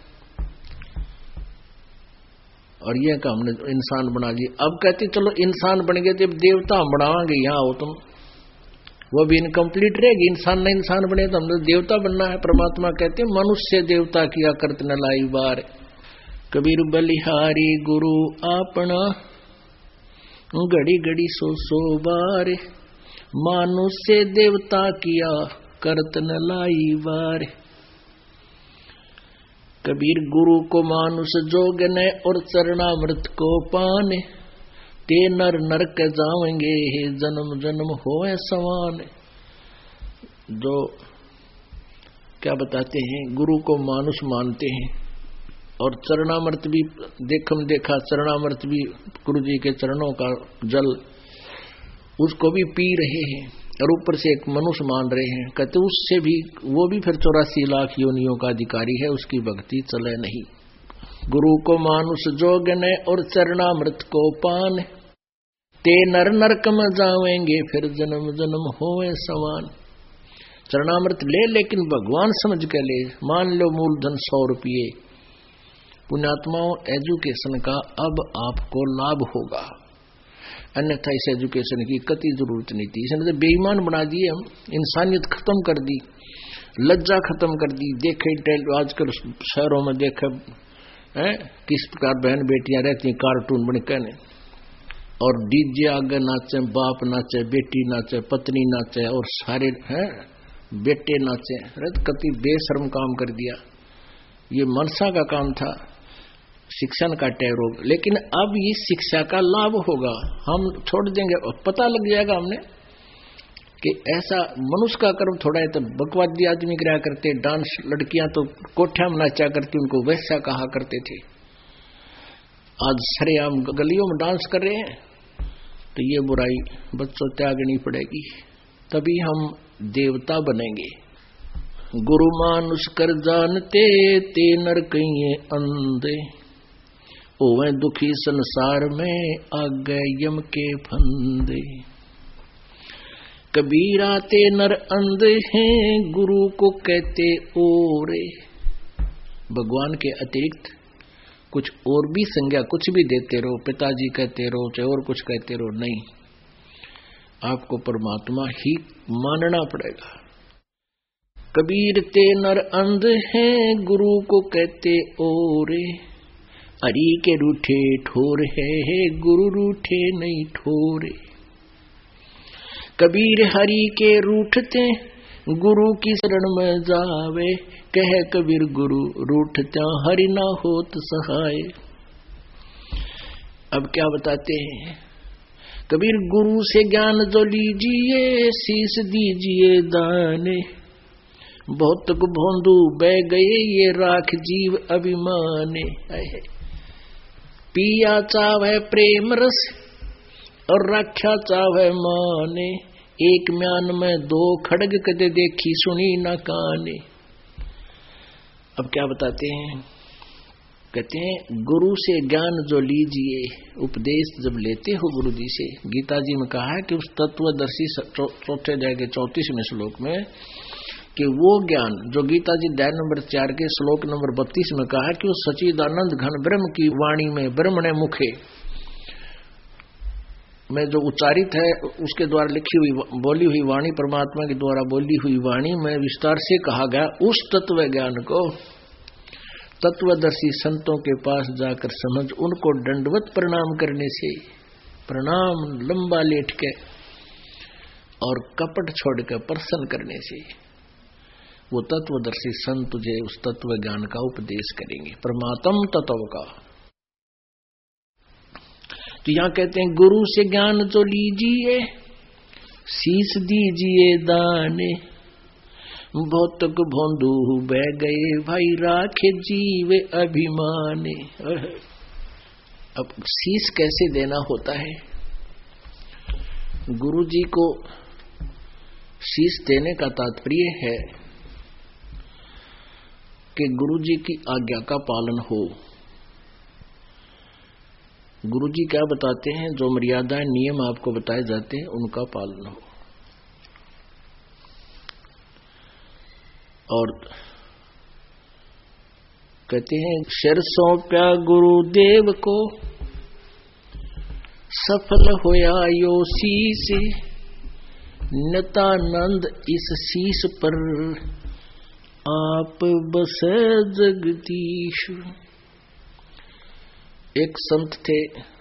और ये का हमने इंसान बना दिया। अब कहते चलो इंसान बन गए, जब देवता हम बनावांगे, यहाँ हो तुम वो भी इनकम्प्लीट रहेगी। इंसान न इंसान बने तो हमने देवता बनना है। परमात्मा कहते हैं मनुष्य देवता किया करत न लाई बार। कबीर बलिहारी गुरु आपना घड़ी घड़ी सो बार। मनुष्य देवता किया करत न लाई बार। कबीर गुरु को मानुष जोगने और चरणामृत को पाने। ते नर नरक जावेंगे जन्म जन्म होए समान। जो क्या बताते हैं, गुरु को मानुष मानते हैं और चरणामृत भी देखा चरणामृत भी गुरु जी के चरणों का जल उसको भी पी रहे हैं और ऊपर से एक मनुष्य मान रहे हैं। कहते उससे भी वो भी फिर 84 लाख योनियों का अधिकारी है, उसकी भक्ति चले नहीं। गुरु को मानुष जोगने और चरणामृत को पान। ते नर नरक में जावेंगे फिर जन्म जन्म होए समान। चरणामृत ले लेकिन भगवान समझ के ले। मान लो मूलधन 100 रुपये। पुण्यात्माओं, एजुकेशन का अब आपको लाभ होगा, अन्यथा इस एजुकेशन की कति जरूरत नहीं थी। इसने तो बेईमान बना दिए, हम इंसानियत खत्म कर दी, लज्जा खत्म कर दी। देखे आजकल शहरों में देखे किस प्रकार बहन बेटियां रहती हैं कार्टून बन के, और डीजे आगे नाचे, बाप नाचे, बेटी नाचे, पत्नी नाचे और सारे बेटे नाचे। अरे कति बेशर्म काम कर दिया। ये मनसा का काम था, शिक्षण का टैरोग। लेकिन अब इस शिक्षा का लाभ होगा, हम छोड़ देंगे और पता लग जाएगा हमने कि ऐसा मनुष्य का कर्म थोड़ा है। तो बकवादी आदमी कराया करते डांस, लड़कियां तो कोठा में नाचा करती, उनको वैसा कहा करते थे। आज सरेआम गलियों में डांस कर रहे हैं, तो ये बुराई बच्चों त्यागनी पड़ेगी, तभी हम देवता बनेंगे। गुरु मानुष कर जानते ते नर कहिए अंधे। ओवे दुखी संसार में आ गए यम के फंदे। कबीरा ते नर अंधे हैं गुरु को कहते ओरे। भगवान के अतिरिक्त कुछ और भी संज्ञा कुछ भी देते रहो, पिताजी कहते रहो चाहे और कुछ कहते रहो, नहीं, आपको परमात्मा ही मानना पड़ेगा। कबीर ते नर अंध हैं गुरु को कहते ओरे। हरि के रूठे ठोर है गुरु रूठे नहीं ठोरे। कबीर हरि के रूठते गुरु की शरण में जावे। कह कबीर गुरु रूठत्या हरि ना होत सहाय। अब क्या बताते हैं, कबीर गुरु से ज्ञान जो लीजिए शीश दीजिए दाने। बहुत भोंदू बह गए ये राख जीव अभिमाने। पिया चावे प्रेम रस और रक्षा चावे माने। एक म्यान में 2 खड़ग कदे देखी सुनी न काने। अब क्या बताते हैं, कहते हैं गुरु से ज्ञान जो लीजिए, उपदेश जब लेते हो गुरु जी से, गीता जी में कहा है कि उस तत्वदर्शी 4 अध्याय के 34वें श्लोक में कि वो ज्ञान जो गीता जी अध्याय नंबर 4 के श्लोक नंबर 32 में कहा है कि वो सच्चिदानंद घन ब्रह्म की वाणी में ब्रह्मणे मुखे में जो उच्चारित है, उसके द्वारा लिखी हुई बोली हुई वाणी, परमात्मा के द्वारा बोली हुई वाणी में विस्तार से कहा गया। उस तत्व ज्ञान को तत्वदर्शी संतों के पास जाकर समझ, उनको दंडवत प्रणाम करने से, प्रणाम लंबा लेट के और कपट छोड़कर प्रसन्न करने से वो तत्वदर्शी संत तुझे उस तत्व ज्ञान का उपदेश करेंगे, परमात्म तत्व का। तो यहां कहते हैं गुरु से ज्ञान जो लीजिए शीश दीजिए दाने। बहुत भोंदू बह गए भाई राखे जीव अभिमाने। अब शीश कैसे देना होता है, गुरु जी को शीश देने का तात्पर्य है कि गुरु जी की आज्ञा का पालन हो। गुरु जी क्या बताते हैं, जो मर्यादाएं नियम आपको बताए जाते हैं उनका पालन हो। और कहते हैं सिर सौंप्या गुरुदेव को सफल होया यो शीश। नितानंद इस शीश पर आप बसे जगदीश। एक संत थे,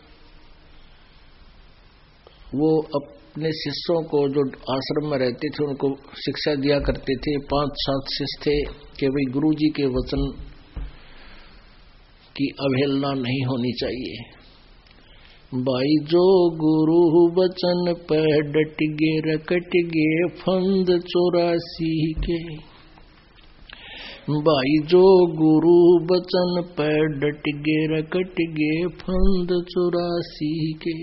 वो अपने शिष्यों को जो आश्रम में रहते थे उनको शिक्षा दिया करते थे। 5-7 शिष्य थे कि भाई गुरु जी के वचन की अवहेलना नहीं होनी चाहिए। भाई जो गुरु वचन पे डट गे रकट गे फंद 84 के। भाई जो गुरु वचन पे डट गे रकट गे फंद 84 के।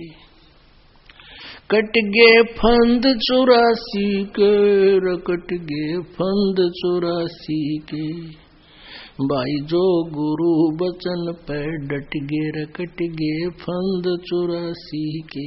कट गे फंद 84 के रकट गे फंद 84 के। भाई जो गुरु वचन पे डट गे रकट गे फंद 84 के।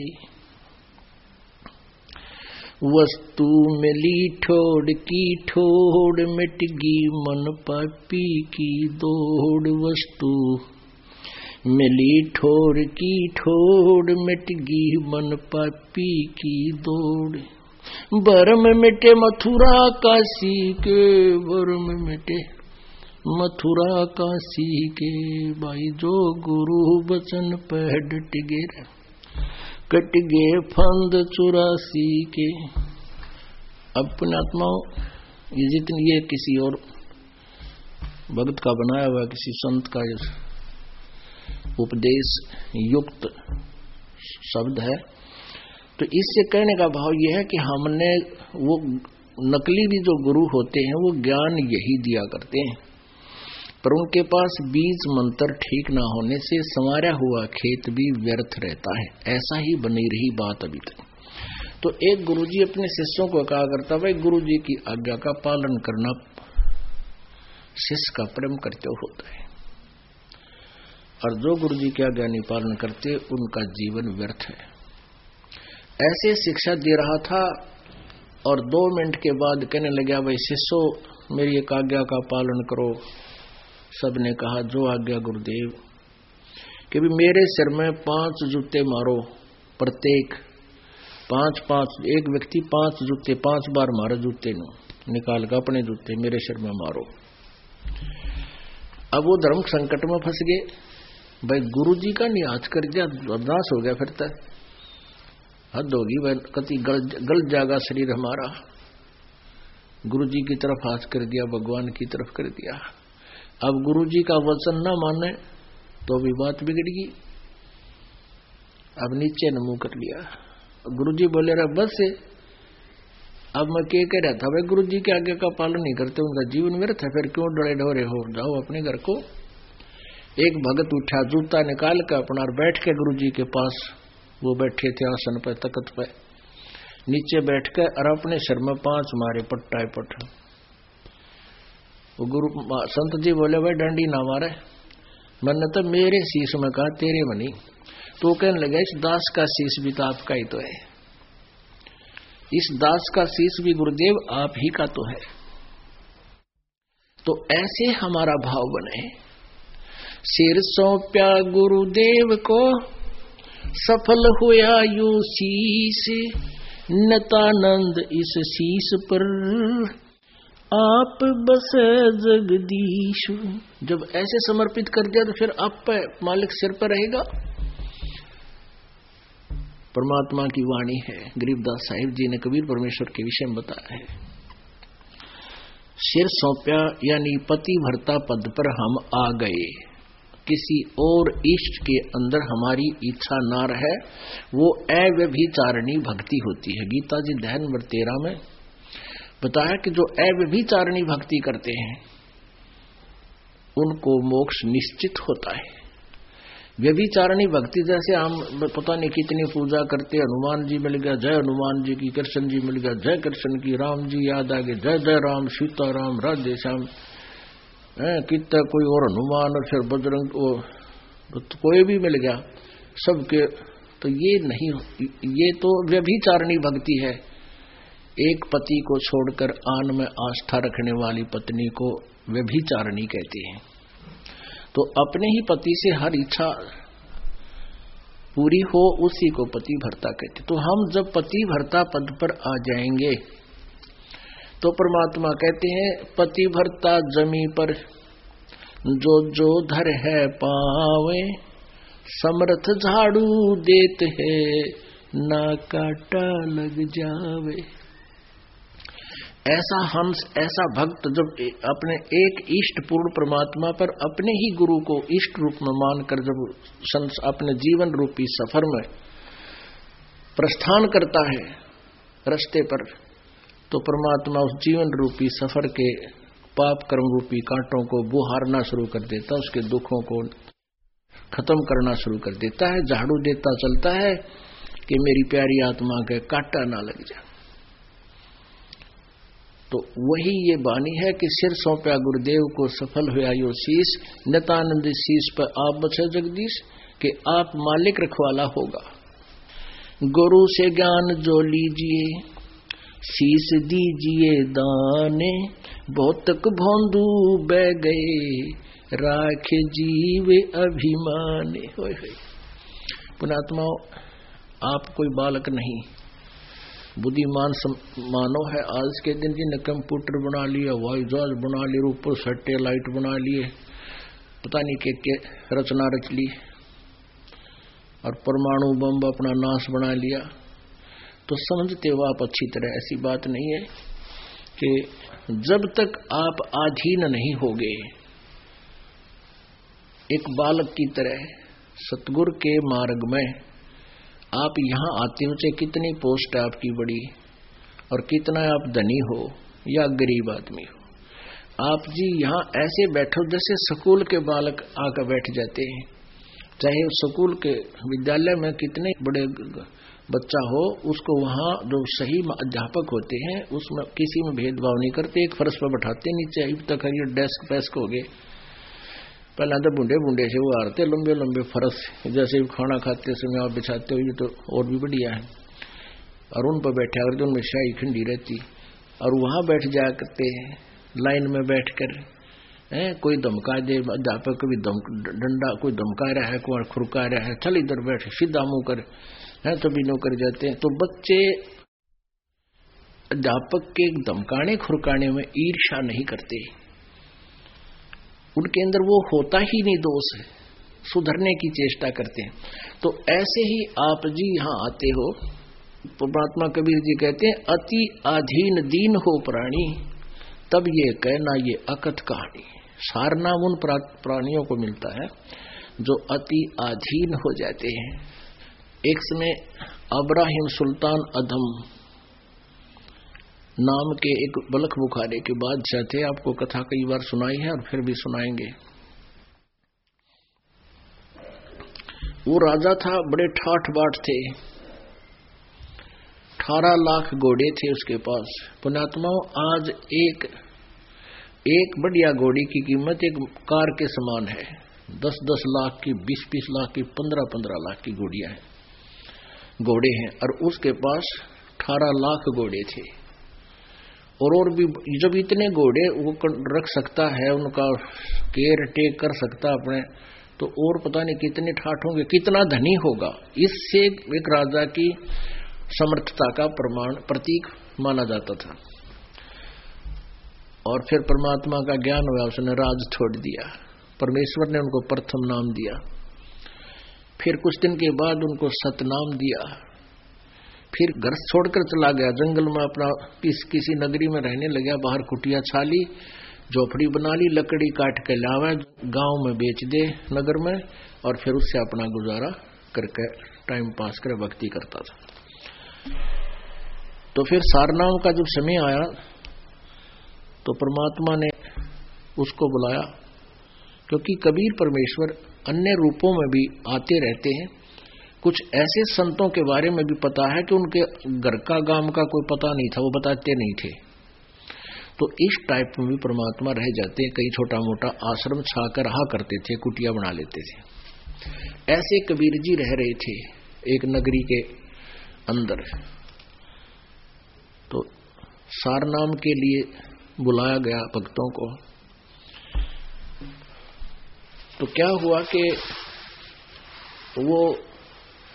वस्तु मिली ठोड़ की ठोड़ मिट गी मन पापी की दौड़। वस्तु मिली ठोड़ की ठोड़ मिट गी मन पापी की दौड़। बरम मिटे मथुरा काशी के। बरम मिटे मथुरा काशी के। भाई जो गुरु वचन पे डट गे कट गे फंद 84 के। अब पुण्यात्माओं, ये जितनी ये किसी और भक्त का बनाया हुआ किसी संत का उपदेश युक्त शब्द है, तो इससे कहने का भाव यह है कि हमने वो नकली भी जो गुरु होते हैं वो ज्ञान यही दिया करते हैं, पर उनके पास बीज मंत्र ठीक ना होने से संवारा हुआ खेत भी व्यर्थ रहता है। ऐसा ही बनी रही बात अभी तक। तो एक गुरुजी अपने शिष्यों को कहा करता, भाई गुरुजी की आज्ञा का पालन करना शिष्य का प्रेम करते होता है, और जो गुरुजी की आज्ञा नहीं पालन करते उनका जीवन व्यर्थ है। ऐसे शिक्षा दे रहा था और 2 मिनट के बाद कहने लगा, भाई शिष्यों मेरी एक आज्ञा का पालन करो। सबने कहा जो आज्ञा गुरुदेव। कि भी मेरे सिर में 5 जूते मारो, प्रत्येक 5-5, एक व्यक्ति 5 जूते 5 बार मारो, जूते निकाल कर अपने जूते मेरे सिर में मारो। अब वो धर्म संकट में फंस गए। भाई गुरु जी का नहीं आज कर दिया, बर्दाश्त हो गया, फिर तक हद होगी, भाई कति गल जाएगा शरीर हमारा। गुरु जी की तरफ हाथ कर दिया, भगवान की तरफ कर दिया। अब गुरु जी का वचन न माने तो भी बात बिगड़गी। अब नीचे न मुंह कर लिया। गुरु जी बोले रहा बस से। अब मैं क्या कह रहा था, भाई गुरु जी के आज्ञा का पालन नहीं करते उनका जीवन व्यर्थ है, फिर क्यों डरे ढोरे हो, जाओ अपने घर को। एक भगत उठा, जूता निकाल कर अपना बैठ के गुरु जी के पास, वो बैठे थे आसन पर तख्त पर, नीचे बैठ के और अपने सिर में 5 मारे पट्टा पट। वो गुरु संत जी बोले, भाई डंडी ना मारे। मैंने तो मेरे शीश में कहा, तेरे बनी। तो कहने लगा, इस दास का शीश भी तो आपका ही तो है, इस दास का शीश भी गुरुदेव आप ही का तो है। तो ऐसे हमारा भाव बने, सिर सौंप्या गुरुदेव को, सफल हुआ यू शीश, नतानंद इस शीश पर आप बसे जगदीश। जब ऐसे समर्पित कर दिया तो फिर आप पे मालिक सिर पर रहेगा। परमात्मा की वाणी है, गरीबदास साहिब जी ने कबीर परमेश्वर के विषय में बताया है। सिर सौंप्या यानी पति भरता पद पर हम आ गए, किसी और इष्ट के अंदर हमारी इच्छा ना रहे, वो अव्यभिचारिणी भक्ति होती है। गीता जी अध्याय नंबर 13 में बताया कि जो अव्यभिचारिणी भक्ति करते हैं उनको मोक्ष निश्चित होता है। व्यभिचारिणी भक्ति जैसे हम पता नहीं कितनी पूजा करते, हनुमान जी मिल गया जय हनुमान जी की, कृष्ण जी मिल गया जय कृष्ण की, राम जी याद आ गए जय जय राम, सीता राम राधे श्याम, कितना कोई और हनुमान और फिर बजरंग, तो कोई भी मिल गया सबके। तो ये नहीं, ये तो व्यभिचारिणी भक्ति है। एक पति को छोड़कर आन में आस्था रखने वाली पत्नी को व्यभिचारिणी कहते हैं। तो अपने ही पति से हर इच्छा पूरी हो उसी को पतिव्रता कहते। तो हम जब पतिव्रता पद पर आ जाएंगे तो परमात्मा कहते हैं पतिव्रता जमी पर जो जो धर है पावे, समर्थ झाड़ू देते है ना काटा लग जावे। ऐसा हंस, ऐसा भक्त जब अपने एक इष्ट पूर्ण परमात्मा पर अपने ही गुरु को इष्ट रूप में मानकर जब अपने जीवन रूपी सफर में प्रस्थान करता है रास्ते पर, तो परमात्मा उस जीवन रूपी सफर के पाप कर्म रूपी कांटों को बुहारना शुरू कर देता, उसके दुखों को खत्म करना शुरू कर देता है, झाड़ू देता चलता है कि मेरी प्यारी आत्मा के कांटा ना लग जाए। तो वही ये बानी है कि सिर सौंपया गुरुदेव को सफल हुआ यो शीश, नितानंद शीश पर आप बचे जगदीश, कि आप मालिक रखवाला होगा। गुरु से ज्ञान जो लीजिए, शीश दीजिए दाने, बहुत तक भोंदू बह गए, राखे जीवे अभिमाने। पुणात्माओं, आप कोई बालक नहीं, बुद्धिमान मानव है। आज के दिन जिन्हें कंप्यूटर बना लिया, हवाई जहाज बना लिए, ऊपर सैटेलाइट बना लिए, पता नहीं के रचना रच ली, और परमाणु बम अपना नाश बना लिया, तो समझते हो आप अच्छी तरह। ऐसी बात नहीं है कि जब तक आप अधीन नहीं होगे एक बालक की तरह सतगुरु के मार्ग में, आप यहां आते हो, चाहे कितनी पोस्ट है आपकी बड़ी और कितना आप धनी हो या गरीब आदमी हो, आप जी यहां ऐसे बैठो जैसे स्कूल के बालक आकर बैठ जाते हैं। चाहे स्कूल के विद्यालय में कितने बड़े बच्चा हो, उसको वहां जो सही अध्यापक होते हैं उसमें किसी में भेदभाव नहीं करते, एक फर्श पर बैठाते, नीचे अब तक ये डेस्क पेस्क हो गए। पहले तो बूढ़े बूढ़े से वो आते लंबे लंबे फर्श, जैसे खाना खाते समय आप बिछाते हो, ये तो और भी बढ़िया है। और उन पर बैठा करते, उनमें शाही खंडी रहती, और वहां बैठ जाया करते लाइन में बैठकर। कोई धमका दे, अध्यापक कभी डंडा कोई धमका रहा है, कोई खुरका रहा है, चल इधर बैठ, सीधा मुंह कर, तो भी नौकर जाते हैं। तो बच्चे अध्यापक के धमकाने खुरकाने में ईर्ष्या नहीं करते, उनके अंदर वो होता ही नहीं दोष है, सुधरने की चेष्टा करते हैं। तो ऐसे ही आप जी यहाँ आते हो, परमात्मा कबीर जी कहते हैं अति अधीन दीन हो प्राणी, तब ये कहना ये अकथ कहानी। सार नाम उन प्राणियों को मिलता है जो अति अधीन हो जाते हैं। एक समय अब्राहिम सुल्तान अधम नाम के एक बलख बुखारे के बादशाह थे। आपको कथा कई बार सुनाई है और फिर भी सुनाएंगे। वो राजा था, बड़े ठाठ बाट थे, 18 लाख घोड़े थे उसके पास। पुण्यात्माओं, आज एक बढ़िया घोड़ी की कीमत एक कार के समान है। 10-10 लाख की, 20-20 लाख की, 15-15 लाख की घोड़े हैं, और उसके पास 18 लाख घोड़े थे। और भी जब इतने घोड़े वो रख सकता है, उनका केयर टेक कर सकता अपने, तो और पता नहीं कितने ठाठ होंगे, कितना धनी होगा। इससे एक राजा की समर्थता का प्रतीक माना जाता था। और फिर परमात्मा का ज्ञान हुआ, उसने राज छोड़ दिया, परमेश्वर ने उनको प्रथम नाम दिया। फिर कुछ दिन के बाद उनको सतनाम दिया। फिर घर छोड़कर चला गया, जंगल में अपना किसी नगरी में रहने लगा। बाहर कुटिया छाली, झोपड़ी बना ली, लकड़ी काट के लावे, गांव में बेच दे नगर में, और फिर उससे अपना गुजारा करके टाइम पास कर भक्ति करता था। तो फिर सारनाम का जब समय आया तो परमात्मा ने उसको बुलाया, क्योंकि कबीर परमेश्वर अन्य रूपों में भी आते रहते हैं। कुछ ऐसे संतों के बारे में भी पता है कि उनके घर का गांव का कोई पता नहीं था, वो बताते नहीं थे। तो इस टाइप में भी परमात्मा रह जाते हैं। कई छोटा मोटा आश्रम छाकर रहा करते थे, कुटिया बना लेते थे। ऐसे कबीर जी रह रहे थे एक नगरी के अंदर। तो सारनाम के लिए बुलाया गया भक्तों को। तो क्या हुआ कि वो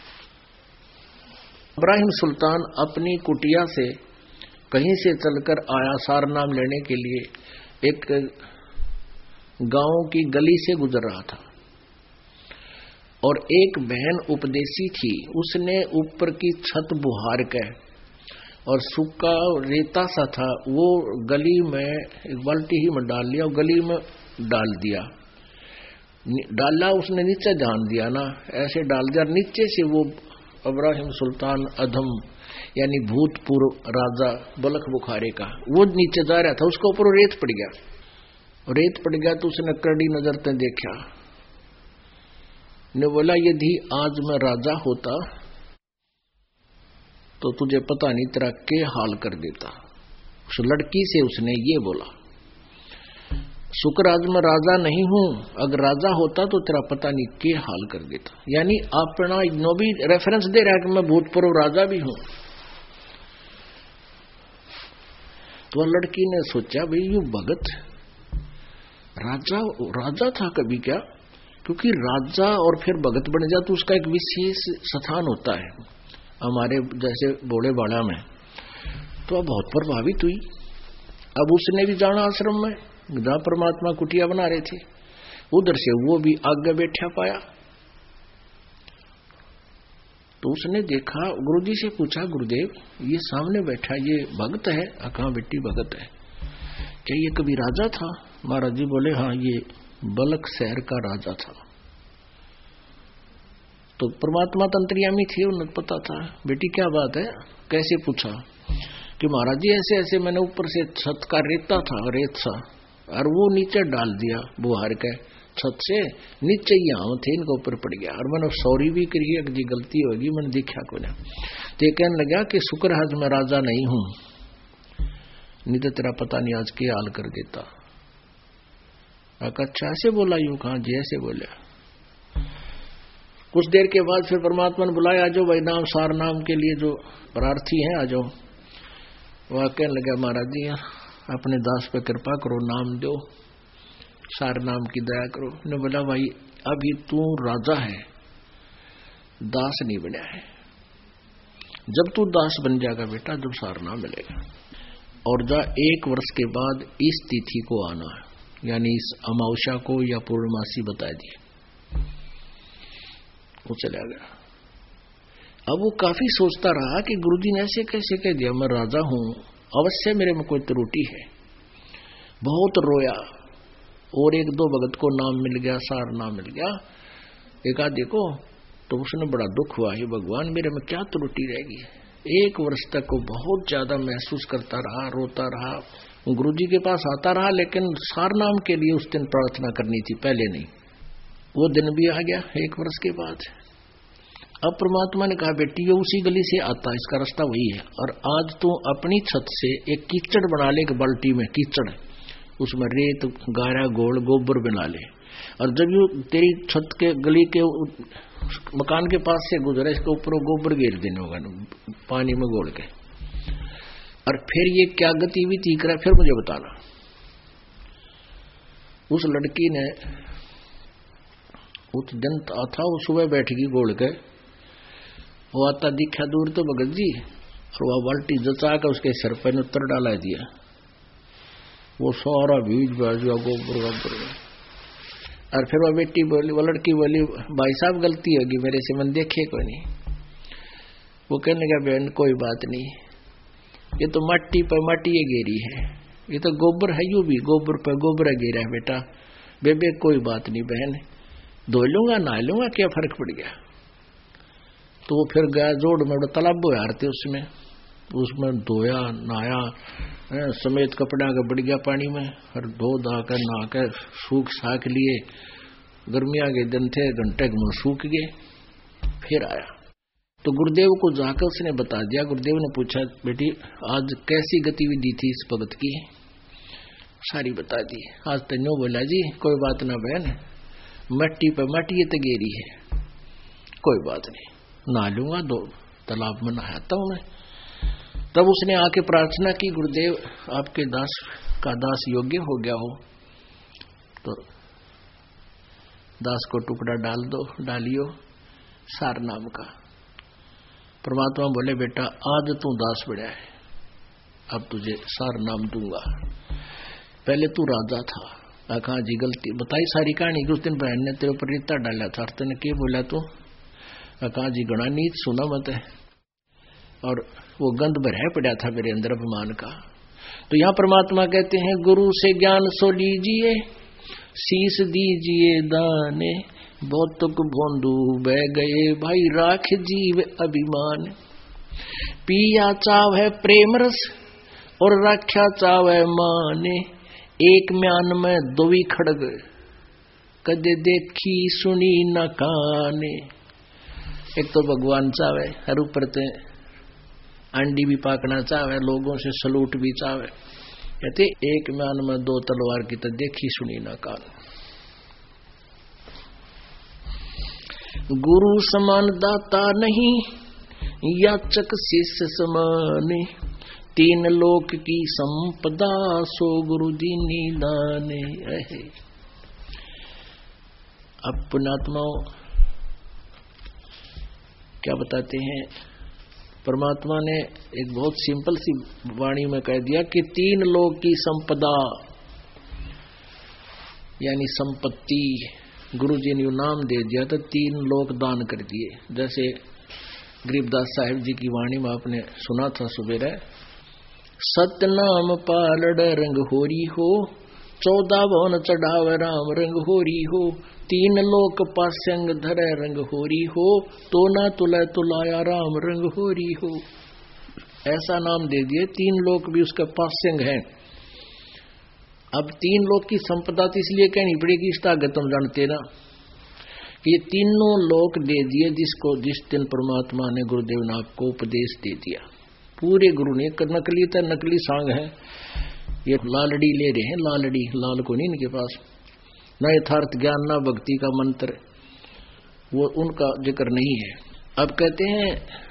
इब्राहिम सुल्तान अपनी कुटिया से कहीं से चलकर आया सार नाम लेने के लिए। एक गांव की गली से गुजर रहा था और एक बहन उपदेशी थी। उसने ऊपर की छत बुहार के और सूखा रेता सा था वो गली में एक बाल्टी ही में डाल लिया और गली में डाल दिया। डाला उसने नीचे ध्यान दिया ना, ऐसे डाल दिया। नीचे से वो इब्राहिम सुल्तान अधम यानी भूतपूर्व राजा बलख बुखारे का वो नीचे जा रहा था। उसके ऊपर रेत पड़ गया। रेत पड़ गया तो उसने कड़ी नजर से देखा ने बोला यदि आज मैं राजा होता तो तुझे पता नहीं तेरा क्या हाल कर देता। उस लड़की से उसने ये बोला, शुक्र आज मैं राजा नहीं हूं, अगर राजा होता तो तेरा पता नहीं क्या हाल कर देता। यानी अपना नो भी रेफरेंस दे रहा है कि मैं भूतपूर्व राजा भी हूं। तो लड़की ने सोचा भाई यू भगत राजा था कभी क्या? क्योंकि राजा और फिर भगत बन जा तो उसका एक विशेष स्थान होता है हमारे जैसे भोले बाड़ा में। तो अब बहुत प्रभावित हुई। अब उसने भी जाना आश्रम में जहां परमात्मा कुटिया बना रहे थे, उधर से वो भी आगे बैठा पाया। तो उसने देखा, गुरुजी से पूछा, गुरुदेव ये सामने बैठा ये भगत है? कहाँ बेटी भगत है? क्या ये कभी राजा था? महाराज जी बोले हाँ ये बलख शहर का राजा था। तो परमात्मा तंत्रियामी थे, उन्हें पता था। बेटी क्या बात है? कैसे पूछा कि महाराज जी ऐसे ऐसे मैंने ऊपर से छत का रेता था रेत सा और वो नीचे डाल दिया बुहार के छत से नीचे ही आम थे इनके ऊपर पड़ गया और मैंने सॉरी भी करी है कि गलती होगी मैंने देखा को ना। तो ये कहने लगा कि शुक्र आज मैं राजा नहीं हूं, नहीं तो तेरा पता नहीं आज क्या हाल कर देता। अच्छा ऐसे बोला? यूं कहा जी ऐसे बोला। कुछ देर के बाद फिर परमात्मा ने बुलाया, आ जाओ भाई नाम सार नाम के लिए जो प्रार्थी हैं आ जाओ। वह कहने लगा महाराज जी अपने दास पे कृपा करो, नाम दो, सार नाम की दया करो। ने बोला भाई अभी तू राजा है, दास नहीं बना है। जब तू दास बन जाएगा बेटा जब सार नाम मिलेगा। और जा 1 वर्ष के बाद इस तिथि को आना है, यानी इस अमावस्या को या पूर्णमासी बता दी। वो चला गया। अब वो काफी सोचता रहा कि गुरुजी ने ऐसे कैसे कह दिया, मैं राजा हूं, अवश्य मेरे में कोई त्रुटि है। बहुत रोया और 1-2 भगत को नाम मिल गया, सार नाम मिल गया। एक आध देखो तो उसने बड़ा दुख हुआ, ये भगवान मेरे में क्या त्रुटि रहेगी। 1 वर्ष तक वो बहुत ज्यादा महसूस करता रहा, रोता रहा। गुरुजी के पास आता रहा लेकिन सार नाम के लिए उस दिन प्रार्थना करनी थी, पहले नहीं। वो दिन भी आ गया 1 वर्ष के बाद। अब परमात्मा ने कहा बेटी ये उसी गली से आता है, इसका रास्ता वही है। और आज तू अपनी छत से एक कीचड़ बना ले, एक बाल्टी में कीचड़, उसमें रेत गारा गोल गोबर बना ले। और जब यू तेरी छत के गली के मकान के पास से गुजरे इसके ऊपर गोबर गिर देने होगा पानी में घोल के। और फिर ये क्या गतिविधि करा फिर मुझे बताना। उस लड़की ने उस दिन था वो सुबह बैठेगी गोल के, वो आता दिखा दूर तो भगत जी, और वह बाल्टी जचा कर उसके सर पे ने उतर डाला दिया। वो सारा बीज बाज गया गोबर गोबर। और फिर वह बेटी बोली, वो लड़की बोली भाई साहब गलती होगी मेरे से, मन देखे कोई नहीं। वो कहने लगा बहन कोई बात नहीं, ये तो मट्टी पर मट्टी गिरी है, ये तो गोबर है, यू भी गोबर पर गोबर गिरा है बेटा। बेबे कोई बात नहीं बहन, धो लूंगा नहा लूंगा, क्या फर्क पड़ गया। तो वो फिर गया जोड़ में तालाब यारते उसमें धोया नहाया समेत कपड़ा का बढ़ गया पानी में, और धो धा कर नहा कर सूख साख लिए। गर्मिया के दिन थे, घंटे में सूख गए। फिर आया तो गुरुदेव को जाकर उसने बता दिया। गुरुदेव ने पूछा बेटी आज कैसी गतिविधि थी इस भगत की? सारी बता दी। आज तो नो बोला जी कोई बात ना बहन, मट्टी पे मट्टी तो गेरी है, कोई बात नहीं, नहा लूंगा, 2 तालाब में नहाता हूं मैं। तब उसने आके प्रार्थना की गुरुदेव आपके दास का दास योग्य हो गया हो तो दास को टुकड़ा डाल दो, डालियो सार नाम का। परमात्मा बोले बेटा आज तू दास बढ़ा है, अब तुझे सार नाम दूंगा। पहले तू राजा था। कहा जी गलती बताई सारी कहानी कि उस दिन बहन ने तेरे ऊपर रेता डाला था, तेने क्या बोला तू? कहा जी गणा नीच सुना मत है, और वो गंध भरा पड़ा था मेरे अंदर अभिमान का। तो यहाँ परमात्मा कहते हैं गुरु से ज्ञान सो लीजिए, शीश दीजिए दाने, बहुतुक भोंदू बह गए भाई राख जीव अभिमान। पिया चाव है प्रेम रस और राख्या चाव है माने, एक म्यान में दोवी खड़ग कदे देखी सुनी न काने। एक तो भगवान चावे, हर ऊपर ते अंडी भी पाकना चावे, लोगों से सलूट भी चावे। कहते एक म्यान में दो तलवार की तो देखी सुनी न कान। गुरु समान दाता नहीं, याचक शिष्य समाने, तीन लोक की संपदा सो गुरु दीनी दाने। अब पुण्यात्माओं क्या बताते हैं, परमात्मा ने एक बहुत सिंपल सी वाणी में कह दिया कि तीन लोक की संपदा यानी संपत्ति, गुरु जी ने नाम दे दिया तो तीन लोक दान कर दिए। जैसे गरीबदास साहिब जी की वाणी में आपने सुना था सुबेरे, सतनाम पालड़ रंग होरी हो, 14 भवन चढ़ावे राम रंग होरी हो, तीन लोक पास्यंग धरे रंग होरी हो, तो ना तुला तुलाया राम रंग होरी हो। ऐसा नाम दे दिए, तीन लोक भी उसका पास्यंग है। अब तीन लोक की संपदा तो इसलिए कहनी पड़ेगी, इसका आगे तुम जानते ना, ये तीनों लोक दे दिए जिसको जिस दिन परमात्मा ने गुरुदेव ने आपको उपदेश दे दिया। पूरे गुरु ने, नकली तो नकली सांग है, ये लालड़ी ले रहे हैं, लालड़ी, लाल को नहीं इनके पास, न यथार्थ ज्ञान न भक्ति का मंत्र, वो उनका जिक्र नहीं है। अब कहते हैं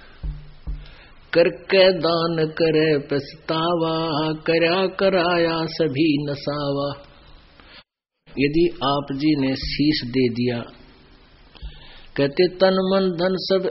करके दान करे पछतावा, करया कराया सभी नसावा। यदि आप जी ने शीश दे दिया, कहते तन मन धन सब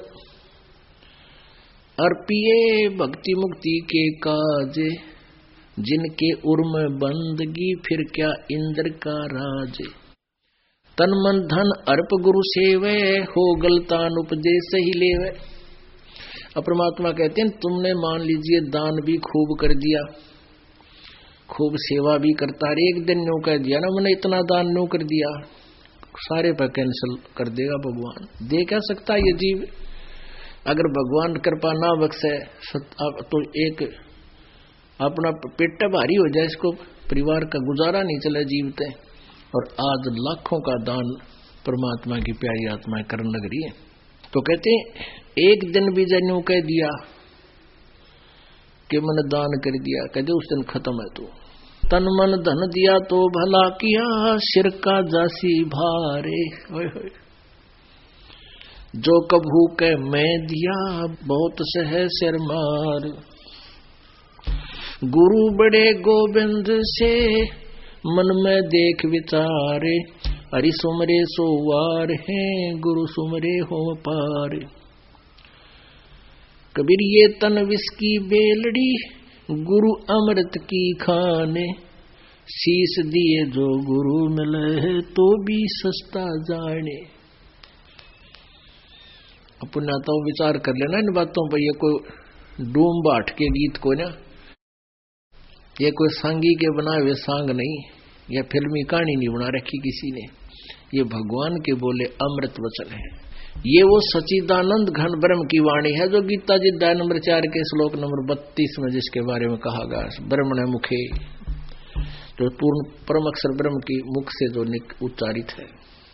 अर्पिए भक्ति मुक्ति के काज, जिनके उर्म बंदगी फिर क्या इंद्र का राज। तन मन धन अर्प गुरु सेवे, हो गलतान उपदेश ही लेवे। अब परमात्मा कहते हैं तुमने मान लीजिए दान भी खूब कर दिया, खूब सेवा भी करता है, एक दिन न्यू कह दिया ना मैंने इतना दान न्यू कर दिया, सारे पर कैंसिल कर देगा भगवान। दे क्या सकता ये जीव? अगर भगवान कृपा ना बख्शे तो एक अपना पेट भारी हो जाए, इसको परिवार का गुजारा नहीं चले जीवते। और आज लाखों का दान परमात्मा की प्यारी आत्माएं करने लग रही है। तो कहते एक दिन भी जन्यू कह दिया कि मैंने दान कर दिया, कहते उस दिन खत्म है। तू तन मन धन दिया तो भला किया, सिर का जासी भारे। जो कभू के मैं दिया, बहुत सह सिर मार। गुरु बड़े गोविंद से मन में देख विचारे, हरि सुमरे सोवार हैं, गुरु सुमरे हो पार। कबीर ये तन विष की बेलड़ी, गुरु अमृत की खाने। शीश दिए जो गुरु मिले, तो भी सस्ता जाने। अपना तो विचार कर लेना इन बातों पर। ये कोई डूम बाट के गीत को ना, ये कोई सांगी के बनाए हुए सांग नहीं, या फिल्मी कहानी नहीं बना रखी किसी ने। ये भगवान के बोले अमृत वचन है। ये वो सच्चिदानंद घन ब्रह्म की वाणी है जो गीता जी अध्याय नंबर 4 के श्लोक नंबर 32 में जिसके बारे में कहा गया, ब्रह्मण मुखे, जो पूर्ण परम अक्षर ब्रह्म की मुख से जो उच्चारित है।